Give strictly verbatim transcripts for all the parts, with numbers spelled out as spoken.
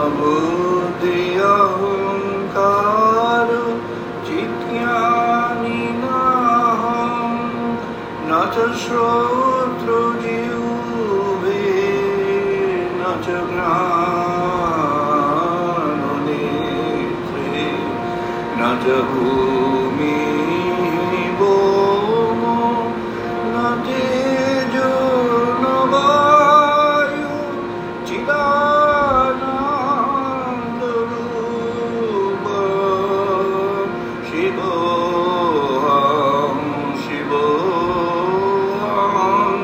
बुद्धि अहंकार चित्यानि नाहं न च श्रोत्र जिह्वे न च घ्राणनेत्रे न च भूमिः भौमो न तेजो न वायु चिदानन्दरूप शिवोऽहं शिवोऽहं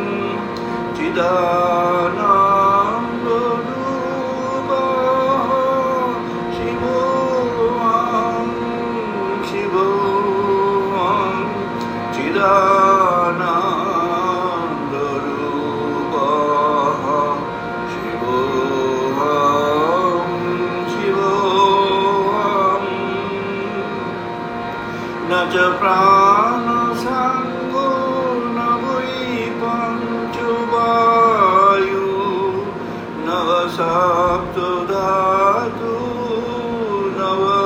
चिदानन्दरूप शिवोऽहं शिवोऽहं चिदानन्दरूप शिवोऽहं शिवोऽहं न च प्राणसङ्गो न वै पञ्चवायु न वा सप्तधातु न वा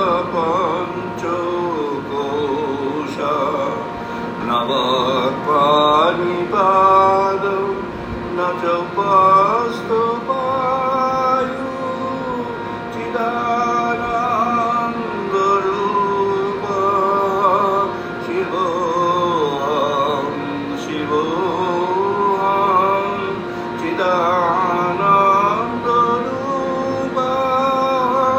पञ्चकोशा न वा पाणिपादौ न च वास्तवायु चिदानन्दरूप शिवोऽहं शिवोऽहं चिदानन्दरूप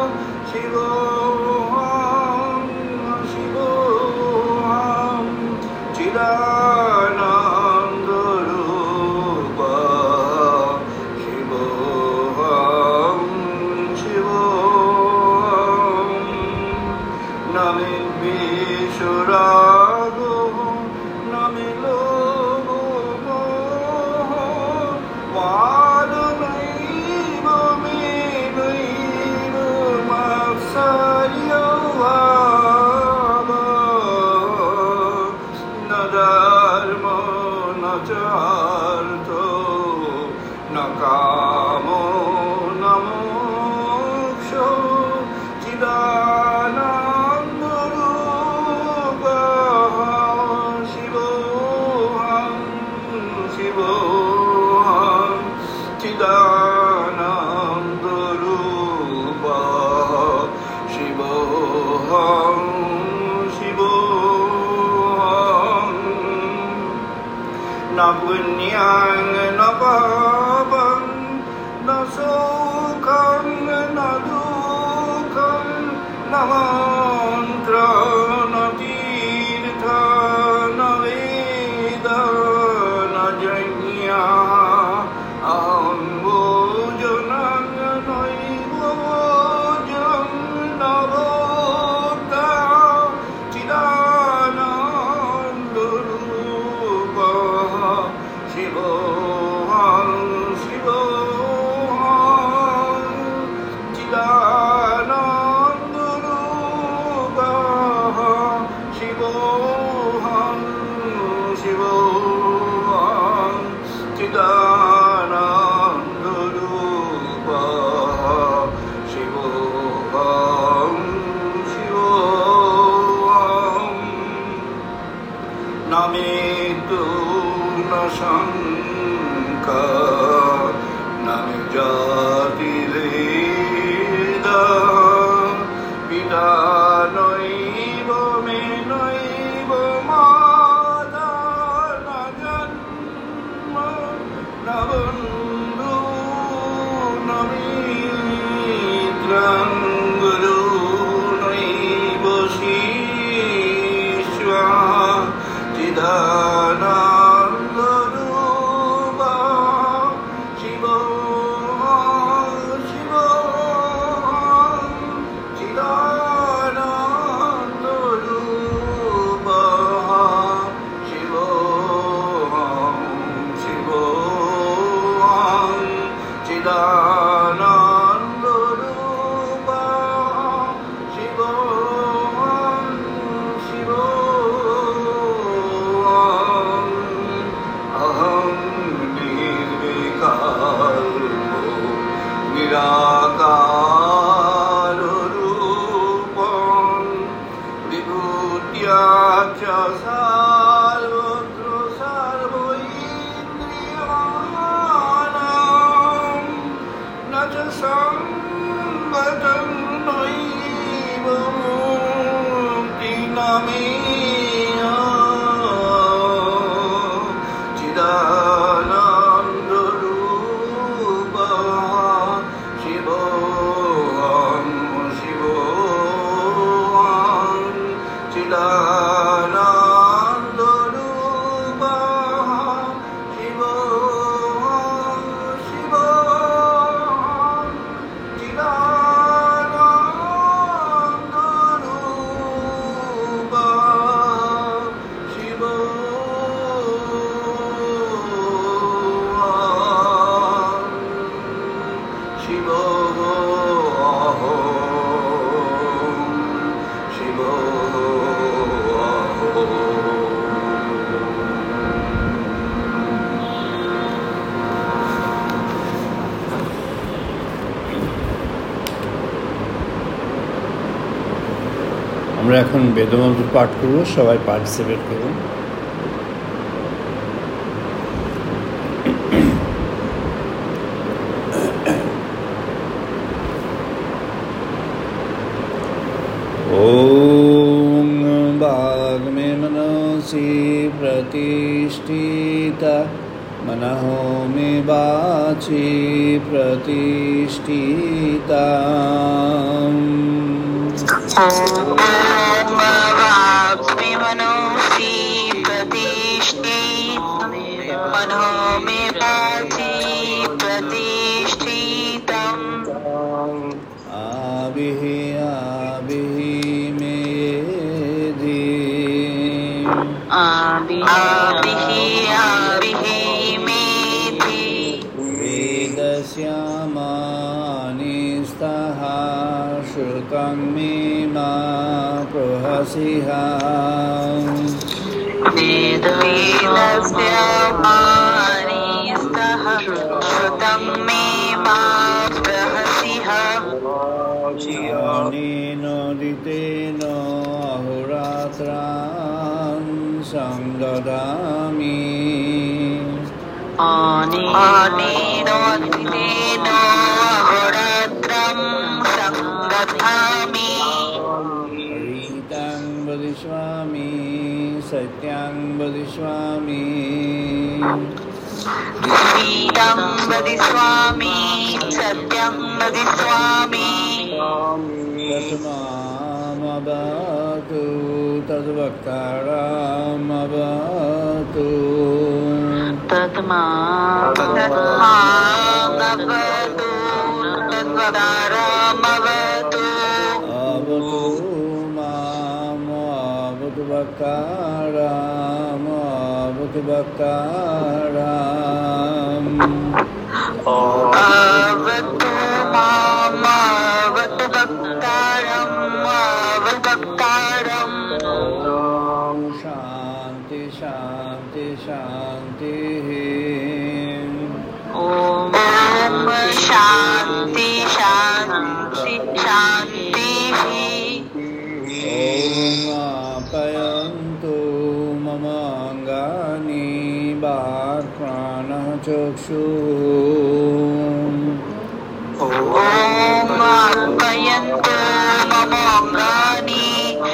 আমরা এখন বেদমন্ত্র পাঠ করব, সবাই পার্টিসিপেট করুন। ওম বাগ্মে মনসি প্রতিষ্ঠিতা मनः मे वाचि प्रतिष्ठिता। वाग्मे मनसि प्रतिष्ठिता मनः मे वाचि प्रतिष्ठितम्। आविः आविः मेधि आविः आविः मेधि वेदस्यामानिस्तः श्रुतं मे मा प्रहसिः। वेदस्यामानिस्तः श्रुतं मे मा प्रहसिः। अनेनोदितेन अहोरात्रां संददामि। अनेनोदितेन अहोरात्रं संददामि। रीतं वदिष्यामि सत्यं वदिष्यामि। रीतं वदिष्यामि सत्यं वदिष्यामि। तस्मामवतु तद्वक्तारमवतु। तस्मामवतु तद्वक्तारमवतु। अवतु माम् अवतु वक्तारम् अवतु वक्तारम्। अवतु माम् अवतु वक्तारम् अवतु वक्तारम्। ॐ शान्ति शान्ति शान्तिः। ॐ शान्ति शान्ति शान्तिः। ॐ आप्यायन्तु मम अङ्गानि वाक्प्राणः चक्षुः। ॐ आप्यायन्तु मम अङ्गानि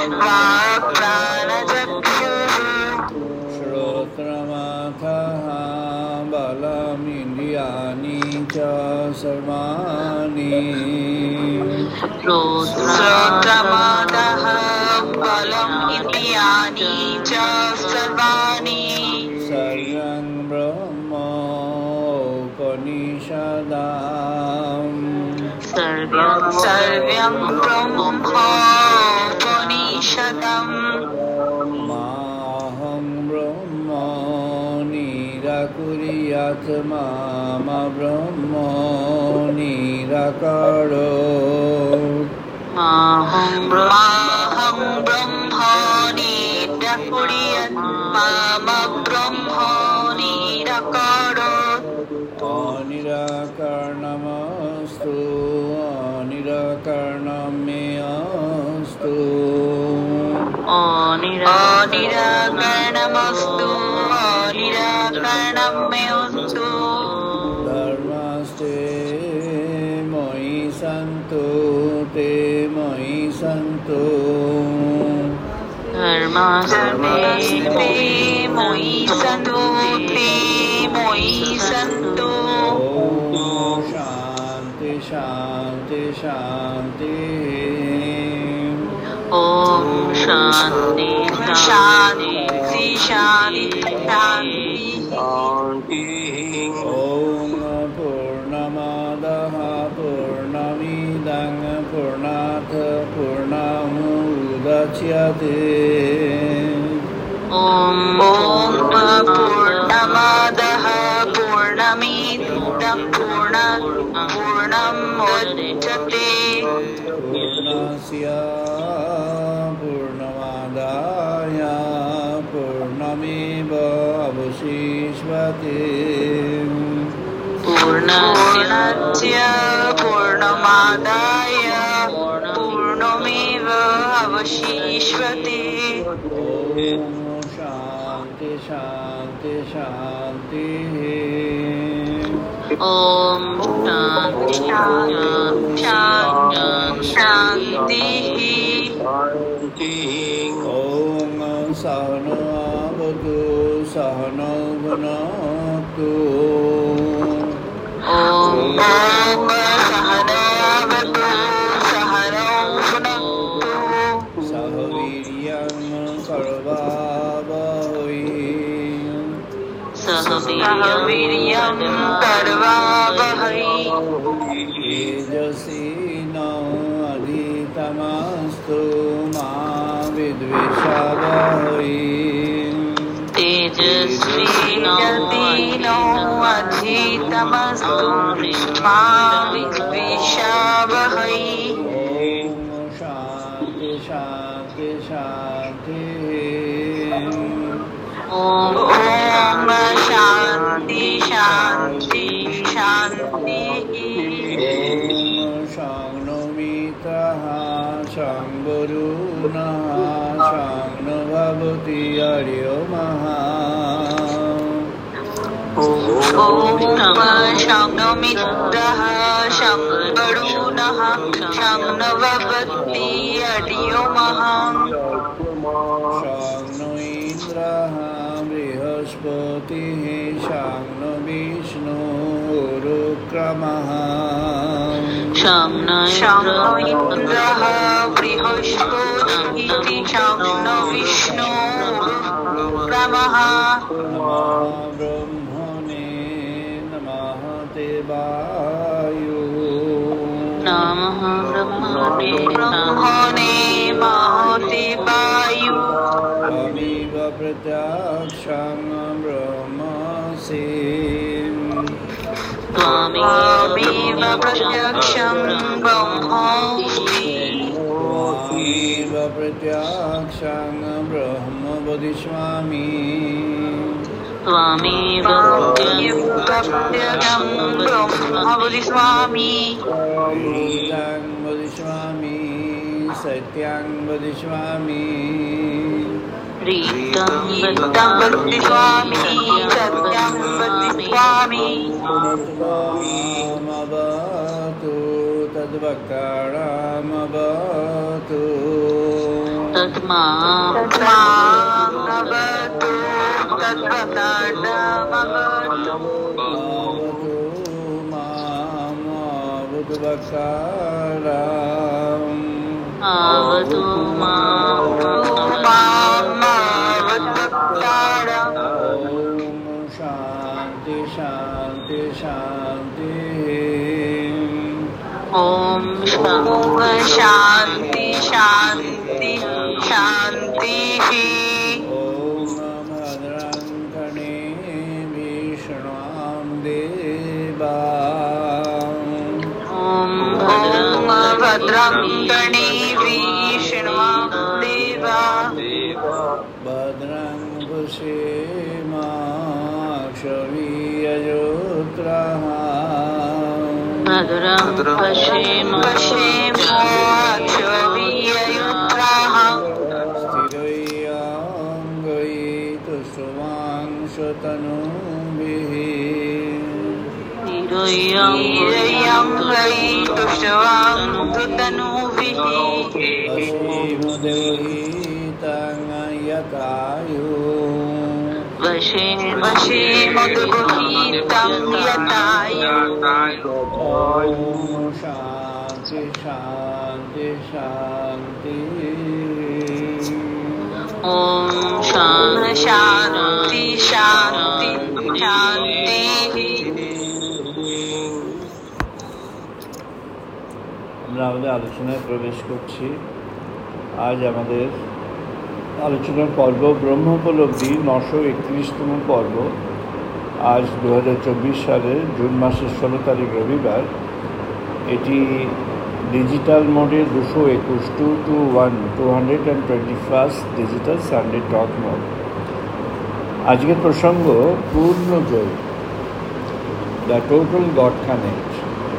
वाक्प्राणचक्षुः। श्रोत्रमथः बलमिन्द्रियाणि च सर्वाणि। श्रोत्रमथः बलम् इन्द्रियाणि च सर्वाणि। सर्वं ब्रह्म उपनिषदाम्। सर्वं ब्रह्मोपनिषदम्। माहं ब्रह्म निराकुर्यात् माम ब्रह्म निराकरोत्। माहं ब्रह्म निराकुर्यात् माम ब्रह्म निराकरोत्। अनिराकरणमस्तु अनिराकरणं मे अस्तु। अनिराकरणमस्तु अनिराकरणं मे अस्तु। धर्मस्ते मयि सन्तु ते मयि सन्तु धर्मास्ते मोयि सन्तु ते मोयि सन्तु ॐ शान्ति शान्ति शान्ति ॐ शान्ति शान्ति शान्ति शान्ति ॐ पूर्णमादः पूर्णमिदं पूर्णात् पूर्णमुदच्यते ॐ पूर्णमादः पूर्णमिदं पूर्णात् पूर्णमुदच्यते पूर्णस्य पूर्णमादाय पूर्णमेव अवशिष्यते पूर्णस्य पूर्णमादाय पूर्णमेव अवशिष्यते ॐ शान्ति शान्ति शान्तिः ॐ शान्ति शान्ति शान्तिः ॐ सहनो भवतु सहनौ भुनक्तु ॐ सहनावतु सहनौ भुनक्तु सह वीर्यं करवावहै सह वीर्यं करवावहै तेजस्विनावधीतमस्तु मा विद्विषावहै तेजस्विनावधीतमस्तु मा विद्विषावहै ॐ शान्ति शान्ति शान्तिः ॐ शान्ति शान्ति शान्तिः ॐ शं मित्रः शं वरुणः शं नो भवति हरिओमः ॐ शं नो मित्रः शं वरुणः शं नो भवति हरिओमः शं नो इन्द्रः बृहस्पतिः शं नो विष्णुरुक्रमः शं नो इन्द्रः बृहस्पतिः शं नो विष्णुरुक्रमः नमः ब्रह्मणे नमः देवाय नमः ब्रह्मणे ब्रह्मणे महादेवाय त्वमेव प्रत्यक्षं ब्रह्मासि त्वमेव प्रत्यक्षं ब्रह्मासि त्वमेव प्रत्यक्षं ब्रह्म वदिष्यामि त्वमेव प्रत्यक्षं ब्रह्म वदिष्यामि ऋतं वदिष्यामि सत्यं वदिष्यामि ऋतं वदिष्यामि सत्यं वदिष्यामि तद्मामवतु तद्वक्तारमवतु तद्मामवतु तद्वक्तारमवतु आवतु मामवतु वक्तारम् आवतु मामवतु वक्तारम् ॐ शान्ति शान्ति शान्तिः ॐ शान्ति शान्ति शान्तिः ॐ भद्रं कर्णेभिः देवा ॐ भद्रं कर्णेभिः शृण्वादेवा भद्रं पश्येमाक्षवीयजोत्रः भद्रं पश्येमाक्षवीयजोत्रः स्थिरैरङ्गैस्तुष्टुवांशतनुभिः स्थिरैरङ्गैस्तुष्टुवांशतनुभिः दृष्ट्वां तु तनूभिः वशे वशे मधुगुहीतं यतायु शांति शांति शांति ओम शांति शांति शांति। আমরা আমাদের আলোচনায় প্রবেশ করছি। আজ আমাদের আলোচনার পর্ব ব্রহ্মোপলব্ধি নশো একত্রিশতম পর্ব। আজ দু হাজার চব্বিশ সালের জুন মাসের ষোলো তারিখ রবিবার। এটি ডিজিটাল মোডে দুশো একুশ two two one two hundred and twenty first digital Sunday talk mode. আজকের প্রসঙ্গ পূর্ণ যোগ, দ্য টোটাল গড কানেক্ট।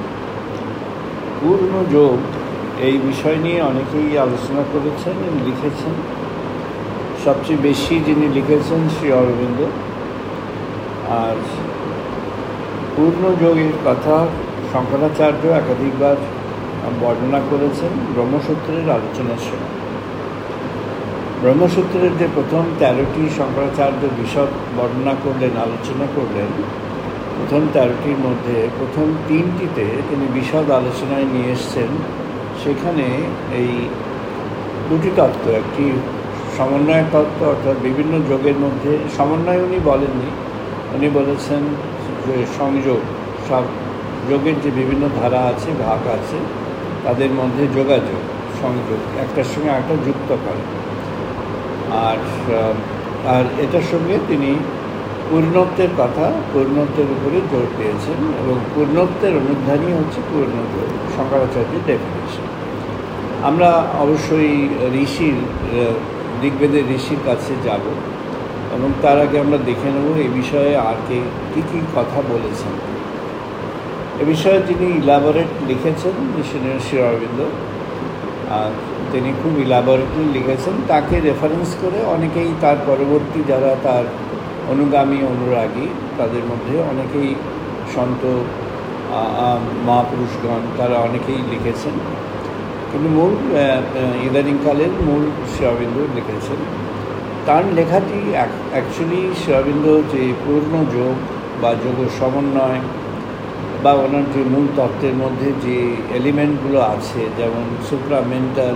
পূর্ণ যোগ এই বিষয় নিয়ে অনেকেই আলোচনা করেছেন এবং লিখেছেন। সবচেয়ে বেশি যিনি লিখেছেন শ্রী অরবিন্দ। আর পূর্ণ যোগের কথা শঙ্করাচার্য একাধিকবার বর্ণনা করেছেন ব্রহ্মসূত্রের আলোচনার সময়। ব্রহ্মসূত্রের যে প্রথম তেরোটি শঙ্করাচার্য বিশদ বর্ণনা করলেন, আলোচনা করলেন, প্রথম তেরোটির মধ্যে প্রথম তিনটিতে তিনি বিশদ আলোচনায় নিয়ে এসছেন। সেখানে এই দুটি তত্ত্ব, একটি সমন্বয় তত্ত্ব, অর্থাৎ বিভিন্ন যোগের মধ্যে সমন্বয় উনি বলেননি, উনি বলেছেন যে সংযোগ, সব যোগের যে বিভিন্ন ধারা আছে, ভাগ আছে, তাদের মধ্যে যোগাযোগ, সংযোগ, একটার সঙ্গে একটা যুক্ত করে। আর আর এটার সঙ্গে তিনি পূর্ণত্বের কথা, পূর্ণত্বের উপরে জোর দিয়েছেন এবং পূর্ণত্বের অনুধানী হচ্ছে পূর্ণ যোগ, শঙ্করাচার্যের ডেফিনেশন। আমরা অবশ্যই ঋষির, ঋগ্বেদের ঋষির কাছে যাব এবং তার আগে আমরা দেখে নেব এ বিষয়ে আর কে কী কী কথা বলেছেন। এ বিষয়ে যিনি ইলাবোরেট লিখেছেন শ্রী অরবিন্দ, আর তিনি খুব ইলাবোরেটলি লিখেছেন। তাকে রেফারেন্স করে অনেকেই তার পরবর্তী যারা তার অনুগামী, অনুরাগী, তাদের মধ্যে অনেকেই সন্ত মহাপুরুষগণ, তারা অনেকেই লিখেছেন। কিন্তু মূল ইদানিংকালের মূল শ্রী অরবিন্দ লিখেছেন। তার লেখাটি অ্যাকচুয়ালি শ্রী অরবিন্দ যে পূর্ণ যোগ বা যোগ সমন্বয় বা ওনার যে মূল তত্ত্বের মধ্যে যে এলিমেন্টগুলো আছে, যেমন সুপ্রামেন্টাল,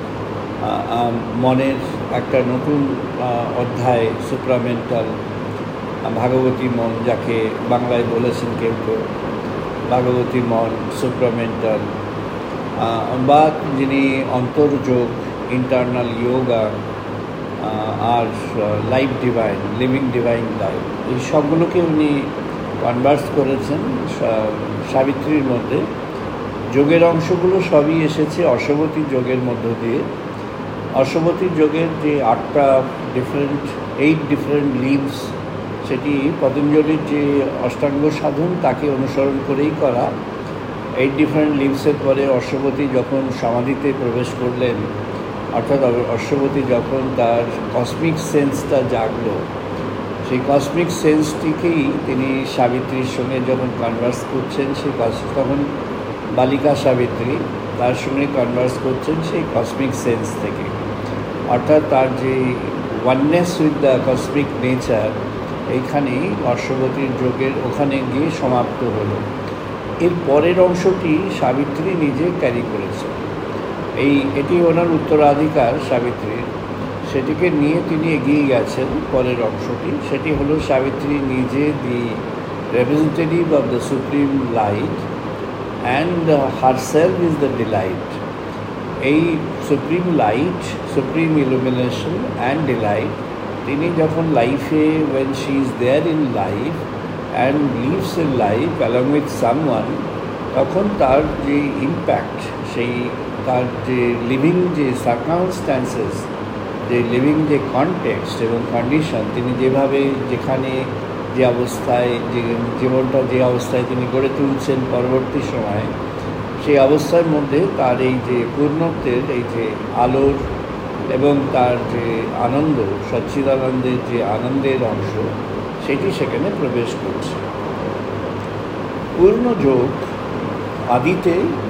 মনের একটা নতুন অধ্যায় সুপ্রামেন্টাল, ভাগবতী মন, যাকে বাংলায় বলেছেন কেউ কেউ ভাগবতী মন, সুপ্রামেন্টাল, বা যিনি অন্তর্যোগ, ইন্টারনাল যোগা, আর life divine, living divine life, এই সবগুলোকে উনি কনভার্স করেছেন সাবিত্রীর মধ্যে। যোগের অংশগুলো সবই এসেছে অশ্বতী যোগের মধ্য দিয়ে। অশ্বতী যোগের যে আটটা ডিফারেন্ট, এইট ডিফারেন্ট লিভস, সেটি পতঞ্জলির যে অষ্টাঙ্গ সাধন তাকে অনুসরণ করেই করা। এইট ডিফারেন্ট লিভসের পরে অশ্বতী যখন সমাধিতে প্রবেশ করলেন, অর্থাৎ অশ্বতী যখন তার কসমিক সেন্সটা জাগলো, সেই কসমিক সেন্সটিকেই তিনি সাবিত্রীর সঙ্গে যখন কনভার্স করছেন, সেই তখন বালিকা সাবিত্রী তার সঙ্গে কনভার্স করছেন সেই কসমিক সেন্স থেকে, অর্থাৎ তার যে oneness with the cosmic nature, এইখানেই অশ্বতীর যোগের ওখানে গিয়ে সমাপ্ত হলো। এর পরের অংশটি সাবিত্রী নিজে ক্যারি করেছে। এই এটি ওনার উত্তরাধিকার সাবিত্রীর, সেটিকে নিয়ে তিনি এগিয়ে গেছেন। পরের অংশটি সেটি হলো সাবিত্রী নিজে the representative of the supreme light and herself is the delight. এই supreme light, supreme illumination and delight, তিনি যখন লাইফে, when she is there in life and lives in life along with someone, তখন তার যে ইম্প্যাক্ট, সেই তার যে লিভিং যে সার্কামস্ট্যান্সেস, যে লিভিং যে কনটেক্সট এবং কন্ডিশন, তিনি যেভাবে যেখানে যে অবস্থায়, যে জীবনটা যে অবস্থায় তিনি গড়ে তুলছেন পরবর্তী সময়ে, সেই অবস্থার মধ্যে তার এই যে পূর্ণত্বের এই যে আলোর এবং তার যে আনন্দ, সচ্চিদানন্দের যে আনন্দের অংশ, সেটি সেখানে প্রবেশ করছে। পূর্ণ যোগ আদিতে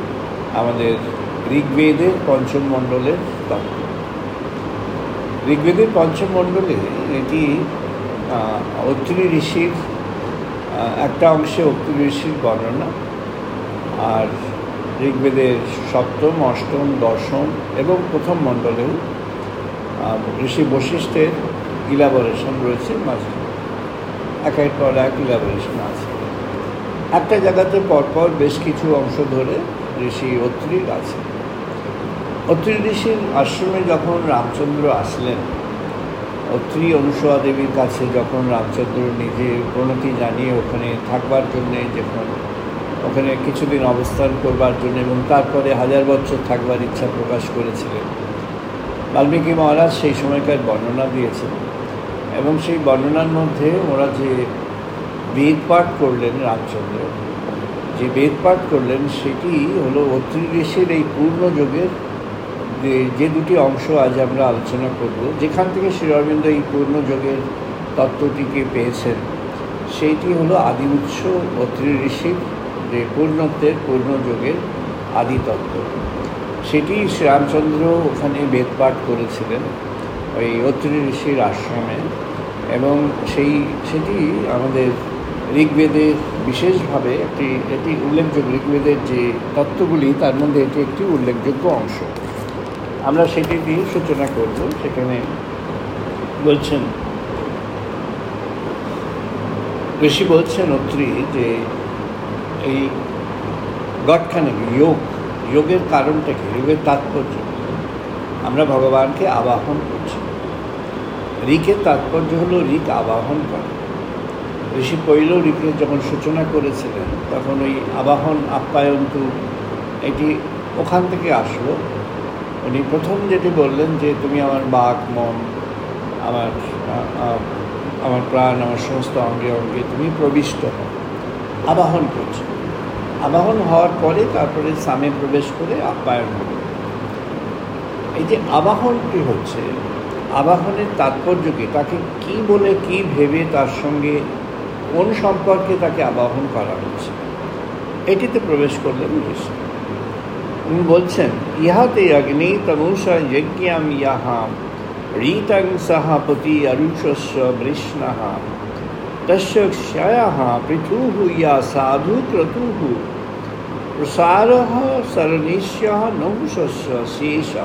আমাদের ঋগ্বেদের পঞ্চম মণ্ডলের তত্ত্ব। ঋগ্বেদের পঞ্চম মণ্ডলে এটি অত্রি ঋষির একটা অংশে অত্রি ঋষির বর্ণনা, আর ঋগ্বেদের সপ্তম, অষ্টম, দশম এবং প্রথম মণ্ডলেও ঋষি বশিষ্ঠের ইলাবোরেশন রয়েছে। মাঝে একের পর এক ইলাবোরেশন আছে। একটা জায়গাতে পরপর বেশ কিছু অংশ ধরে ঋষি অত্রির আছে। অত্রি ঋষির আশ্রমে যখন রামচন্দ্র আসলেন, অত্রি অনুসূয়া দেবীর কাছে যখন রামচন্দ্র নিজে প্রণতি জানিয়ে ওখানে থাকবার জন্যে, যখন ওখানে কিছুদিন অবস্থান করবার জন্য এবং তারপরে হাজার বছর থাকবার ইচ্ছা প্রকাশ করেছিলেন, বাল্মীকি মহারাজ সেই সময়কার বর্ণনা দিয়েছেন। এবং সেই বর্ণনার মধ্যে ওরা যে বেদ পাঠ করলেন, রামচন্দ্র যে বেদ পাঠ করলেন, সেটি হলো অত্রি ঋষির এই পূর্ণ যুগের যে যে দুটি অংশ আজ আমরা আলোচনা করব, যেখান থেকে শ্রী অরবিন্দ এই পূর্ণ যুগের তত্ত্বটিকে পেয়েছেন, সেইটি হলো আদি উৎস অত্রি ঋষির যে পূর্ণত্বের পূর্ণ যুগের আদি তত্ত্ব। সেটি শ্রীরামচন্দ্র ওখানে বেদ পাঠ করেছিলেন ওই অত্রি ঋষির আশ্রমে, এবং সেই সেটি আমাদের ঋগ্বেদের বিশেষভাবে একটি এটি উল্লেখযোগ্য। ঋগ্বেদের যে তত্ত্বগুলি তার মধ্যে এটি একটি উল্লেখযোগ্য অংশ। আমরা সেটি দিয়ে সূচনা করব। সেখানে বলছেন, ঋষি বলছেন অত্রি যে এই গডখানে যোগ, যোগের কারণটা কি, যোগের তাৎপর্য, আমরা ভগবানকে আবাহন করছি। ঋকের তাৎপর্য হলো ঋক আবাহন করা। ঋষি পৈল ঋকের যখন সূচনা করেছিলেন তখন ওই আবাহন আপ্যায়ন্তু এটি ওখান থেকে আসলো। উনি প্রথম যেটি বললেন যে তুমি আমার বাক, মন, আমার আমার প্রাণ, আমার সমস্ত অঙ্গে অঙ্গে তুমি প্রবিষ্ট হও, আবাহন করছো। আবাহন হওয়ার পরে তারপরে সামে প্রবেশ করে আপ্যায়ন হবে। এই যে আবাহনটি হচ্ছে, আবাহনের তাৎপর্য কি, তাকে কি বলে কি ভেবে তার সঙ্গে কোন সম্পর্কে তাকে আবাহন করা হচ্ছে, এটিতে প্রবেশ করলেন ঋষি। উনি বলছেন, ইহাতে অগ্নি তনুষা যজ্ঞাম ইয়াহাম ঋতং সহাপতি অরুষস্য বৃষ্ণঃ তস্য ক্ষয়ঃ পৃথুঃ ইয়া সাধু ক্রতুঃ প্রসারঃ সরনিষ্যঃ নহুষস্য শেষঃ।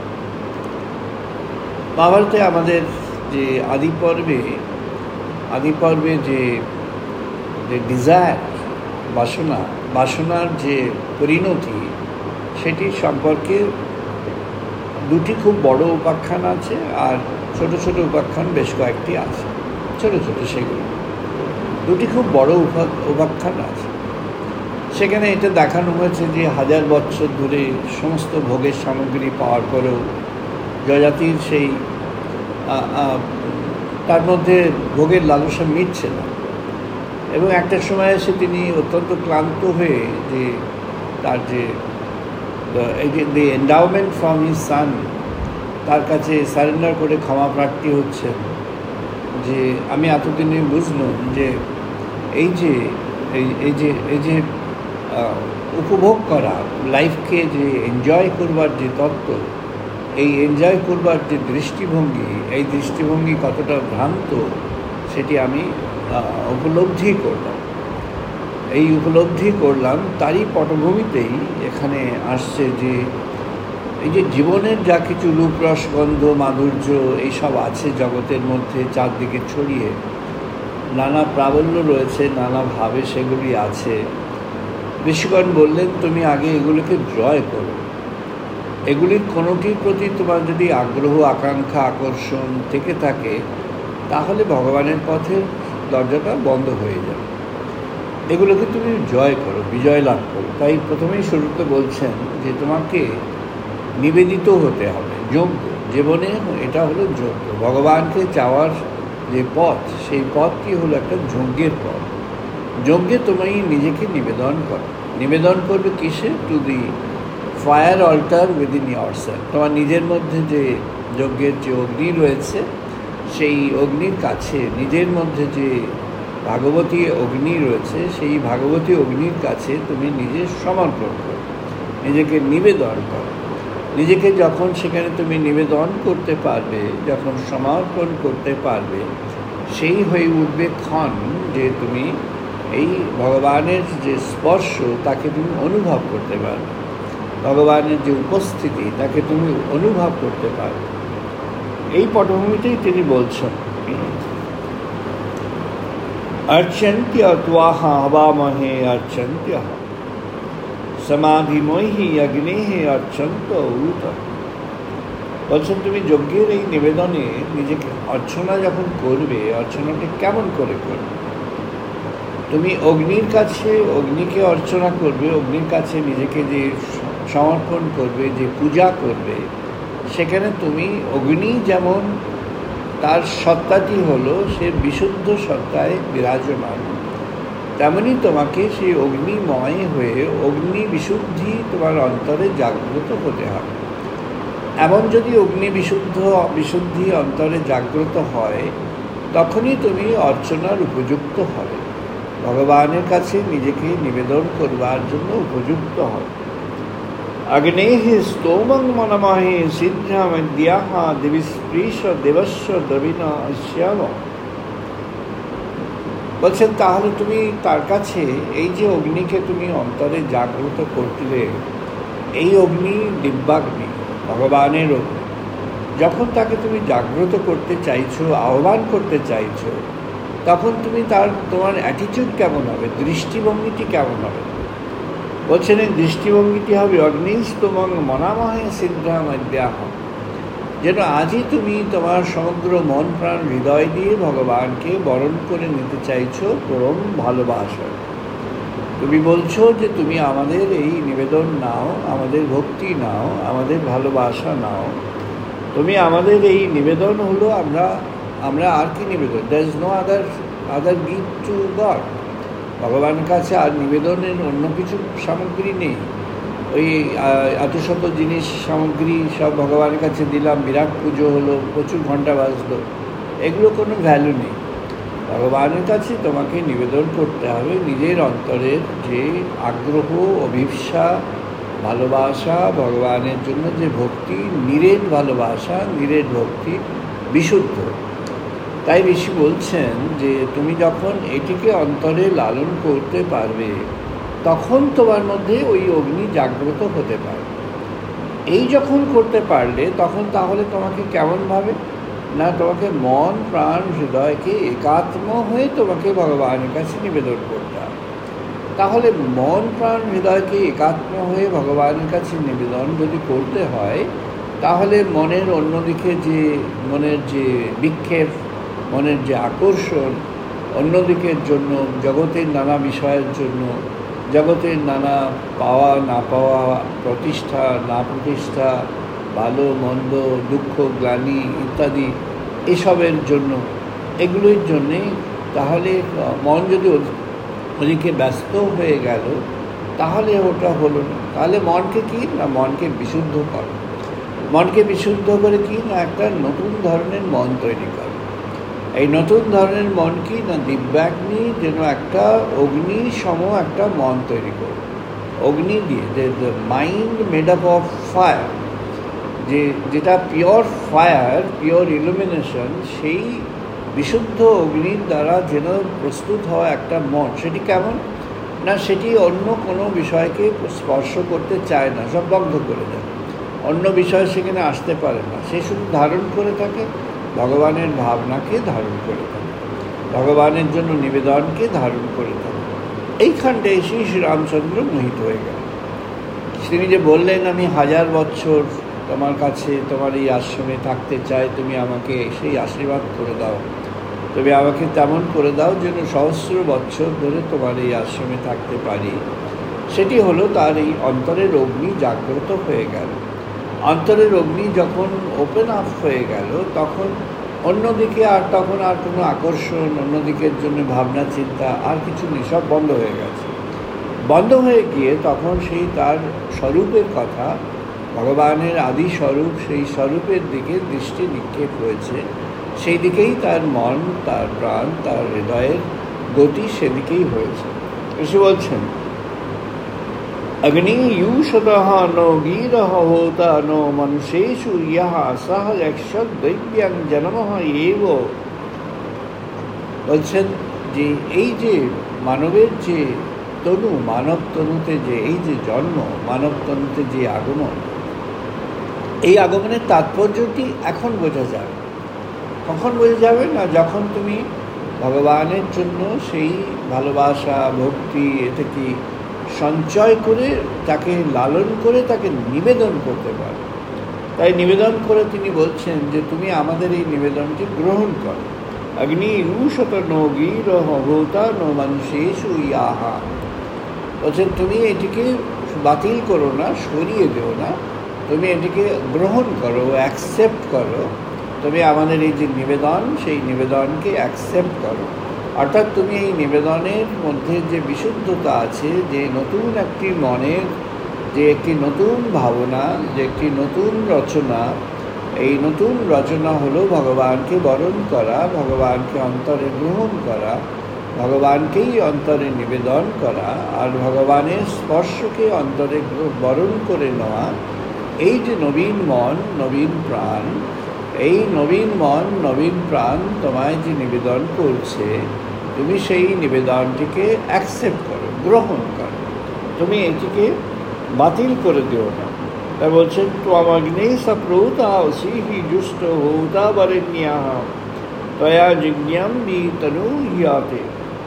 মহাভারতে আমাদের যে আদি পর্বে আদি পর্বে যে যে ডিজায়ার, বাসনা, বাসনার যে পরিণতি, সেটি সম্পর্কে দুটি খুব বড় উপাখ্যান আছে, আর ছোট ছোট উপাখ্যান বেশ কয়েকটি আছে। ছোট ছোট সেগুলো দুটি খুব বড় উপাখ্যান আছে। সেখানে এটা দেখানো হয়েছে যে হাজার বছর ধরে সমস্ত ভোগের সামগ্রী পাওয়ার পরেও যজাতির সেই তার মধ্যে ভোগের লালসা মিটছে না, এবং একটা সময় এসে তিনি অত্যন্ত ক্লান্ত হয়ে যে তার যে the endowment from his son তার কাছে সারেন্ডার করে ক্ষমা প্রার্থী হচ্ছেন যে আমি এতদিনে বুঝলাম যে এই যে এই এই যে এই যে উপভোগ করা, লাইফকে যে এনজয় করবার যে তত্ত্ব, এই এনজয় করবার যে দৃষ্টিভঙ্গি, এই দৃষ্টিভঙ্গি কতটা ভ্রান্ত সেটি আমি উপলব্ধি করলাম। এই উপলব্ধি করলাম তারই পটভূমিতেই এখানে আসছে যে এই যে জীবনের যা কিছু রূপরস, গন্ধ, মাধুর্য এইসব আছে জগতের মধ্যে চারদিকে ছড়িয়ে, নানা প্রাবল্য রয়েছে, নানাভাবে সেগুলি আছে। ঋষিগণ বললেন তুমি আগে এগুলোকে জয় করো। এগুলির কোনোটির প্রতি তোমার যদি আগ্রহ, আকাঙ্ক্ষা, আকর্ষণ থেকে থাকে তাহলে ভগবানের পথের দরজাটা বন্ধ হয়ে যাবে। এগুলোকে তুমি জয় করো, বিজয় লাভ করো। তাই প্রথমেই শুরুতে বলছেন যে তোমাকে নিবেদিত হতে হবে, যোগ্য জীবনে। এটা হলো যোগ্য, ভগবানকে চাওয়ার যে পথ, সেই পথটি হলো একটা যজ্ঞের পথ। যজ্ঞে তুমি নিজেকে নিবেদন করো। নিবেদন করবে কিসে? To the fire altar within yourself. তোমার নিজের মধ্যে যে যজ্ঞের যে অগ্নি রয়েছে, সেই অগ্নির কাছে, নিজের মধ্যে যে ভাগবতী অগ্নি রয়েছে, সেই ভাগবতী অগ্নির কাছে তুমি নিজে সমর্পণ করো। নিজেকে নিবেদন করো। নিজেকে যখন সেখানে তুমি নিবেদন করতে পারবে, যখন সমর্পণ করতে পারবে, সেই হয়ে উঠবে ক্ষণ যে তুমি এই ভগবানের যে স্পর্শ তাকে তুমি অনুভব করতে পারবে, ভগবানের যে উপস্থিতি তাকে তুমি অনুভব করতে পারবে। এই পটভূমিতেই তিনি বলছেন, अर्चन्त्य त्वाह हवामहे अर्चन्त्य समाधिमयी अग्ने अर्चন্ত উত। বলছেন তুমি যজ্ঞের এই নিবেদনে নিজেকে অর্চনা যখন করবে, অর্চনাটা কেমন করে করবে? তুমি অগ্নির কাছে অগ্নিকে অর্চনা করবে, অগ্নির কাছে নিজেকে যে সমর্পণ করবে, যে পূজা করবে, সেখানে তুমি অগ্নি যেমন তার সত্তাটি হলো সে বিশুদ্ধ সত্তায় বিরাজমান, তেমনি তোমাকে সেই অগ্নিময় হয়ে অগ্নি বিশুদ্ধি তোমার অন্তরে জাগ্রত হতে হবে। এমন যদি অগ্নি বিশুদ্ধ বিশুদ্ধি অন্তরে জাগ্রত হয়, তখনই তুমি অর্চনার উপযুক্ত হবে, ভগবানের কাছে নিজেকে নিবেদন করবার জন্য উপযুক্ত হবে। अग्नेः स्तोमं मनमहे सिद्ध्यमद्याः दिविस्पृश देवस्य द्रविणा श्याम। বলছেন তাহলে তুমি তার কাছে এই যে অগ্নিকে তুমি অন্তরে জাগ্রত করলে, এই অগ্নি দিব্যাগ্নি, ভগবানের অগ্নি, যখন তাকে তুমি জাগ্রত করতে চাইছো, আহ্বান করতে চাইছো, তখন তুমি তার তোমার অ্যাটিটিউড কেমন হবে, দৃষ্টিভঙ্গিটি কেমন হবে? বলছেন এই দৃষ্টিভঙ্গিটি হবে অগ্নিস্তমং মনামহে সিদ্ধামদ্যাহ, যেন আজই তুমি তোমার সমগ্র মন প্রাণ হৃদয় দিয়ে ভগবানকে বরণ করে নিতে চাইছো পরম ভালোবাসা। তুমি বলছো যে তুমি আমাদের এই নিবেদন নাও, আমাদের ভক্তি নাও, আমাদের ভালোবাসা নাও। তুমি আমাদের এই নিবেদন হলো আমরা আমরা আর কি নিবেদন? There is no other other gift to God. ভগবানের কাছে আর নিবেদনের অন্য কিছু সামগ্রী নেই। ওই এত শত জিনিস সামগ্রী সব ভগবানের কাছে দিলাম, বিরাট পুজো হলো, প্রচুর ঘন্টা বাজলো, এগুলো কোনো ভ্যালু নেই। ভগবানের কাছে তোমাকে নিবেদন করতে হবে নিজের অন্তরের যে আগ্রহ, অভিপ্সা, ভালোবাসা, ভগবানের জন্য যে ভক্তি, নিরেট ভালোবাসা, নিরেট ভক্তি, বিশুদ্ধ। তাই ঋষি বলছেন যে তুমি যখন এটিকে অন্তরে লালন করতে পারবে, তখন তোমার মধ্যে ওই অগ্নি জাগ্রত হতে পারবে। এই যখন করতে পারলে তখন তাহলে তোমাকে কেমনভাবে না, তোমাকে মন প্রাণ হৃদয়কে একাত্ম হয়ে তোমাকে ভগবানের কাছে নিবেদন করতে হবে। তাহলে মন প্রাণ হৃদয়কে একাত্ম হয়ে ভগবানের কাছে নিবেদন যদি করতে হয়, তাহলে মনের অন্যদিকে যে মনের যে বিক্ষেপ, মনের যে আকর্ষণ অন্যদিকের জন্য, জগতের নানা বিষয়ের জন্য, জগতের নানা পাওয়া না পাওয়া, প্রতিষ্ঠা না প্রতিষ্ঠা, ভালো মন্দ, দুঃখ গ্লানি ইত্যাদি, এসবের জন্য, এগুলোর জন্যে তাহলে মন যদি ওদিকে ব্যস্ত হয়ে গেল, তাহলে ওটা হলো না। তাহলে মনকে কি না, মনকে বিশুদ্ধ করো। মনকে বিশুদ্ধ করে কি না, একটা নতুন ধরনের মন তৈরি করো। এই নতুন ধরনের মন কি না, দিব্যাগ্নি, যেন একটা অগ্নি সম একটা মন তৈরি করো। অগ্নি দিয়ে, the mind made up of fire, যে যেটা পিওর ফায়ার, পিওর ইলুমিনেশন, সেই বিশুদ্ধ অগ্নির দ্বারা যেন প্রস্তুত হওয়া একটা মন, সেটি কেমন না, সেটি অন্য কোনো বিষয়কে স্পর্শ করতে চায় না, সব বন্ধ করে দেয়। অন্য বিষয় সেখানে আসতে পারে না, সে শুধু ধারণ করে থাকে ভগবানের ভাবনাকে, ধারণ করে থাকে ভগবানের জন্য নিবেদনকে, ধারণ করে থাকে। এইখানটা এসেই শ্রীরামচন্দ্র মোহিত হয়ে গেল। তিনি যে বললেন আমি হাজার বছর তোমার কাছে, তোমার এই আশ্রমে থাকতে চাই, তুমি আমাকে সেই আশীর্বাদ করে দাও, তুমি আমাকে তেমন করে দাও যেন সহস্র বছর ধরে তোমার এই আশ্রমে থাকতে পারি। সেটি হলো তার এই অন্তরের অগ্নি জাগ্রত হয়ে গেল। অন্তরের অগ্নি যখন ওপেন আপ হয়ে গেল, তখন অন্যদিকে আর তখন আর কোনো আকর্ষণ, অন্যদিকের জন্য ভাবনা চিন্তা আর কিছু নেই, সব বন্ধ হয়ে গেছে। বন্ধ হয়ে গিয়ে তখন সেই তার স্বরূপের কথা, ভগবানের আদি স্বরূপ, সেই স্বরূপের দিকে দৃষ্টি নিক্ষেপ হয়েছে। সেই দিকেই তার মন, তার প্রাণ, তার হৃদয়ের গতি সেদিকেই হয়েছে। এসে বলছেন अग्नियूषतः नो वीरः होता नो मनुष्येषु यः सह यक्षदैव्यं जन्मः एव। বলছেন যে এই যে মানবের যে তনু, মানব তনুতে যে এই যে জন্ম, মানব তনুতে যে আগমন, এই আগমনের তাৎপর্যটি এখন বোঝা যাবে। কখন বোঝা যাবে না? যখন তুমি ভগবানের জন্য সেই ভালোবাসা, ভক্তি এটা কি সঞ্চয় করে, তাকে লালন করে, তাকে নিবেদন করতে পারো। তাই নিবেদন করে তিনি বলছেন যে তুমি আমাদের এই নিবেদনটি গ্রহণ করো। অগ্নি রূষত নো গীর হোতা নো মানুষেষু ইয়াহা। বলছেন তুমি এটিকে বাতিল করো না, সরিয়ে দেও না, তুমি এটিকে গ্রহণ করো, অ্যাকসেপ্ট করো। তুমি আমাদের এই যে নিবেদন, সেই নিবেদনকে অ্যাকসেপ্ট করো। অর্থাৎ তুমি এই নিবেদনের মধ্যে যে বিশুদ্ধতা আছে, যে নতুন একটি মনের যে একটি নতুন ভাবনা, যে একটি নতুন রচনা, এই নতুন রচনা হলো ভগবানকে বরণ করা, ভগবানকে অন্তরে গ্রহণ করা, ভগবানকেই অন্তরে নিবেদন করা, আর ভগবানের স্পর্শকে অন্তরে বরণ করে নেওয়া। এই যে নবীন মন, নবীন প্রাণ, এই নবীন মন, নবীন প্রাণ তোমায় যে নিবেদন করছে, তুমি সেই নিবেদনটিকে অ্যাকসেপ্ট করো, গ্রহণ করো, তুমি এটিকে বাতিল করে দিও না। তা বলছেন ত্বমগ্নে সপ্রৌতা সিহি জুষ্ট হৌতা বরেণ্যাহ তয়া জিজ্ঞাম বি তনু হিয়াতে।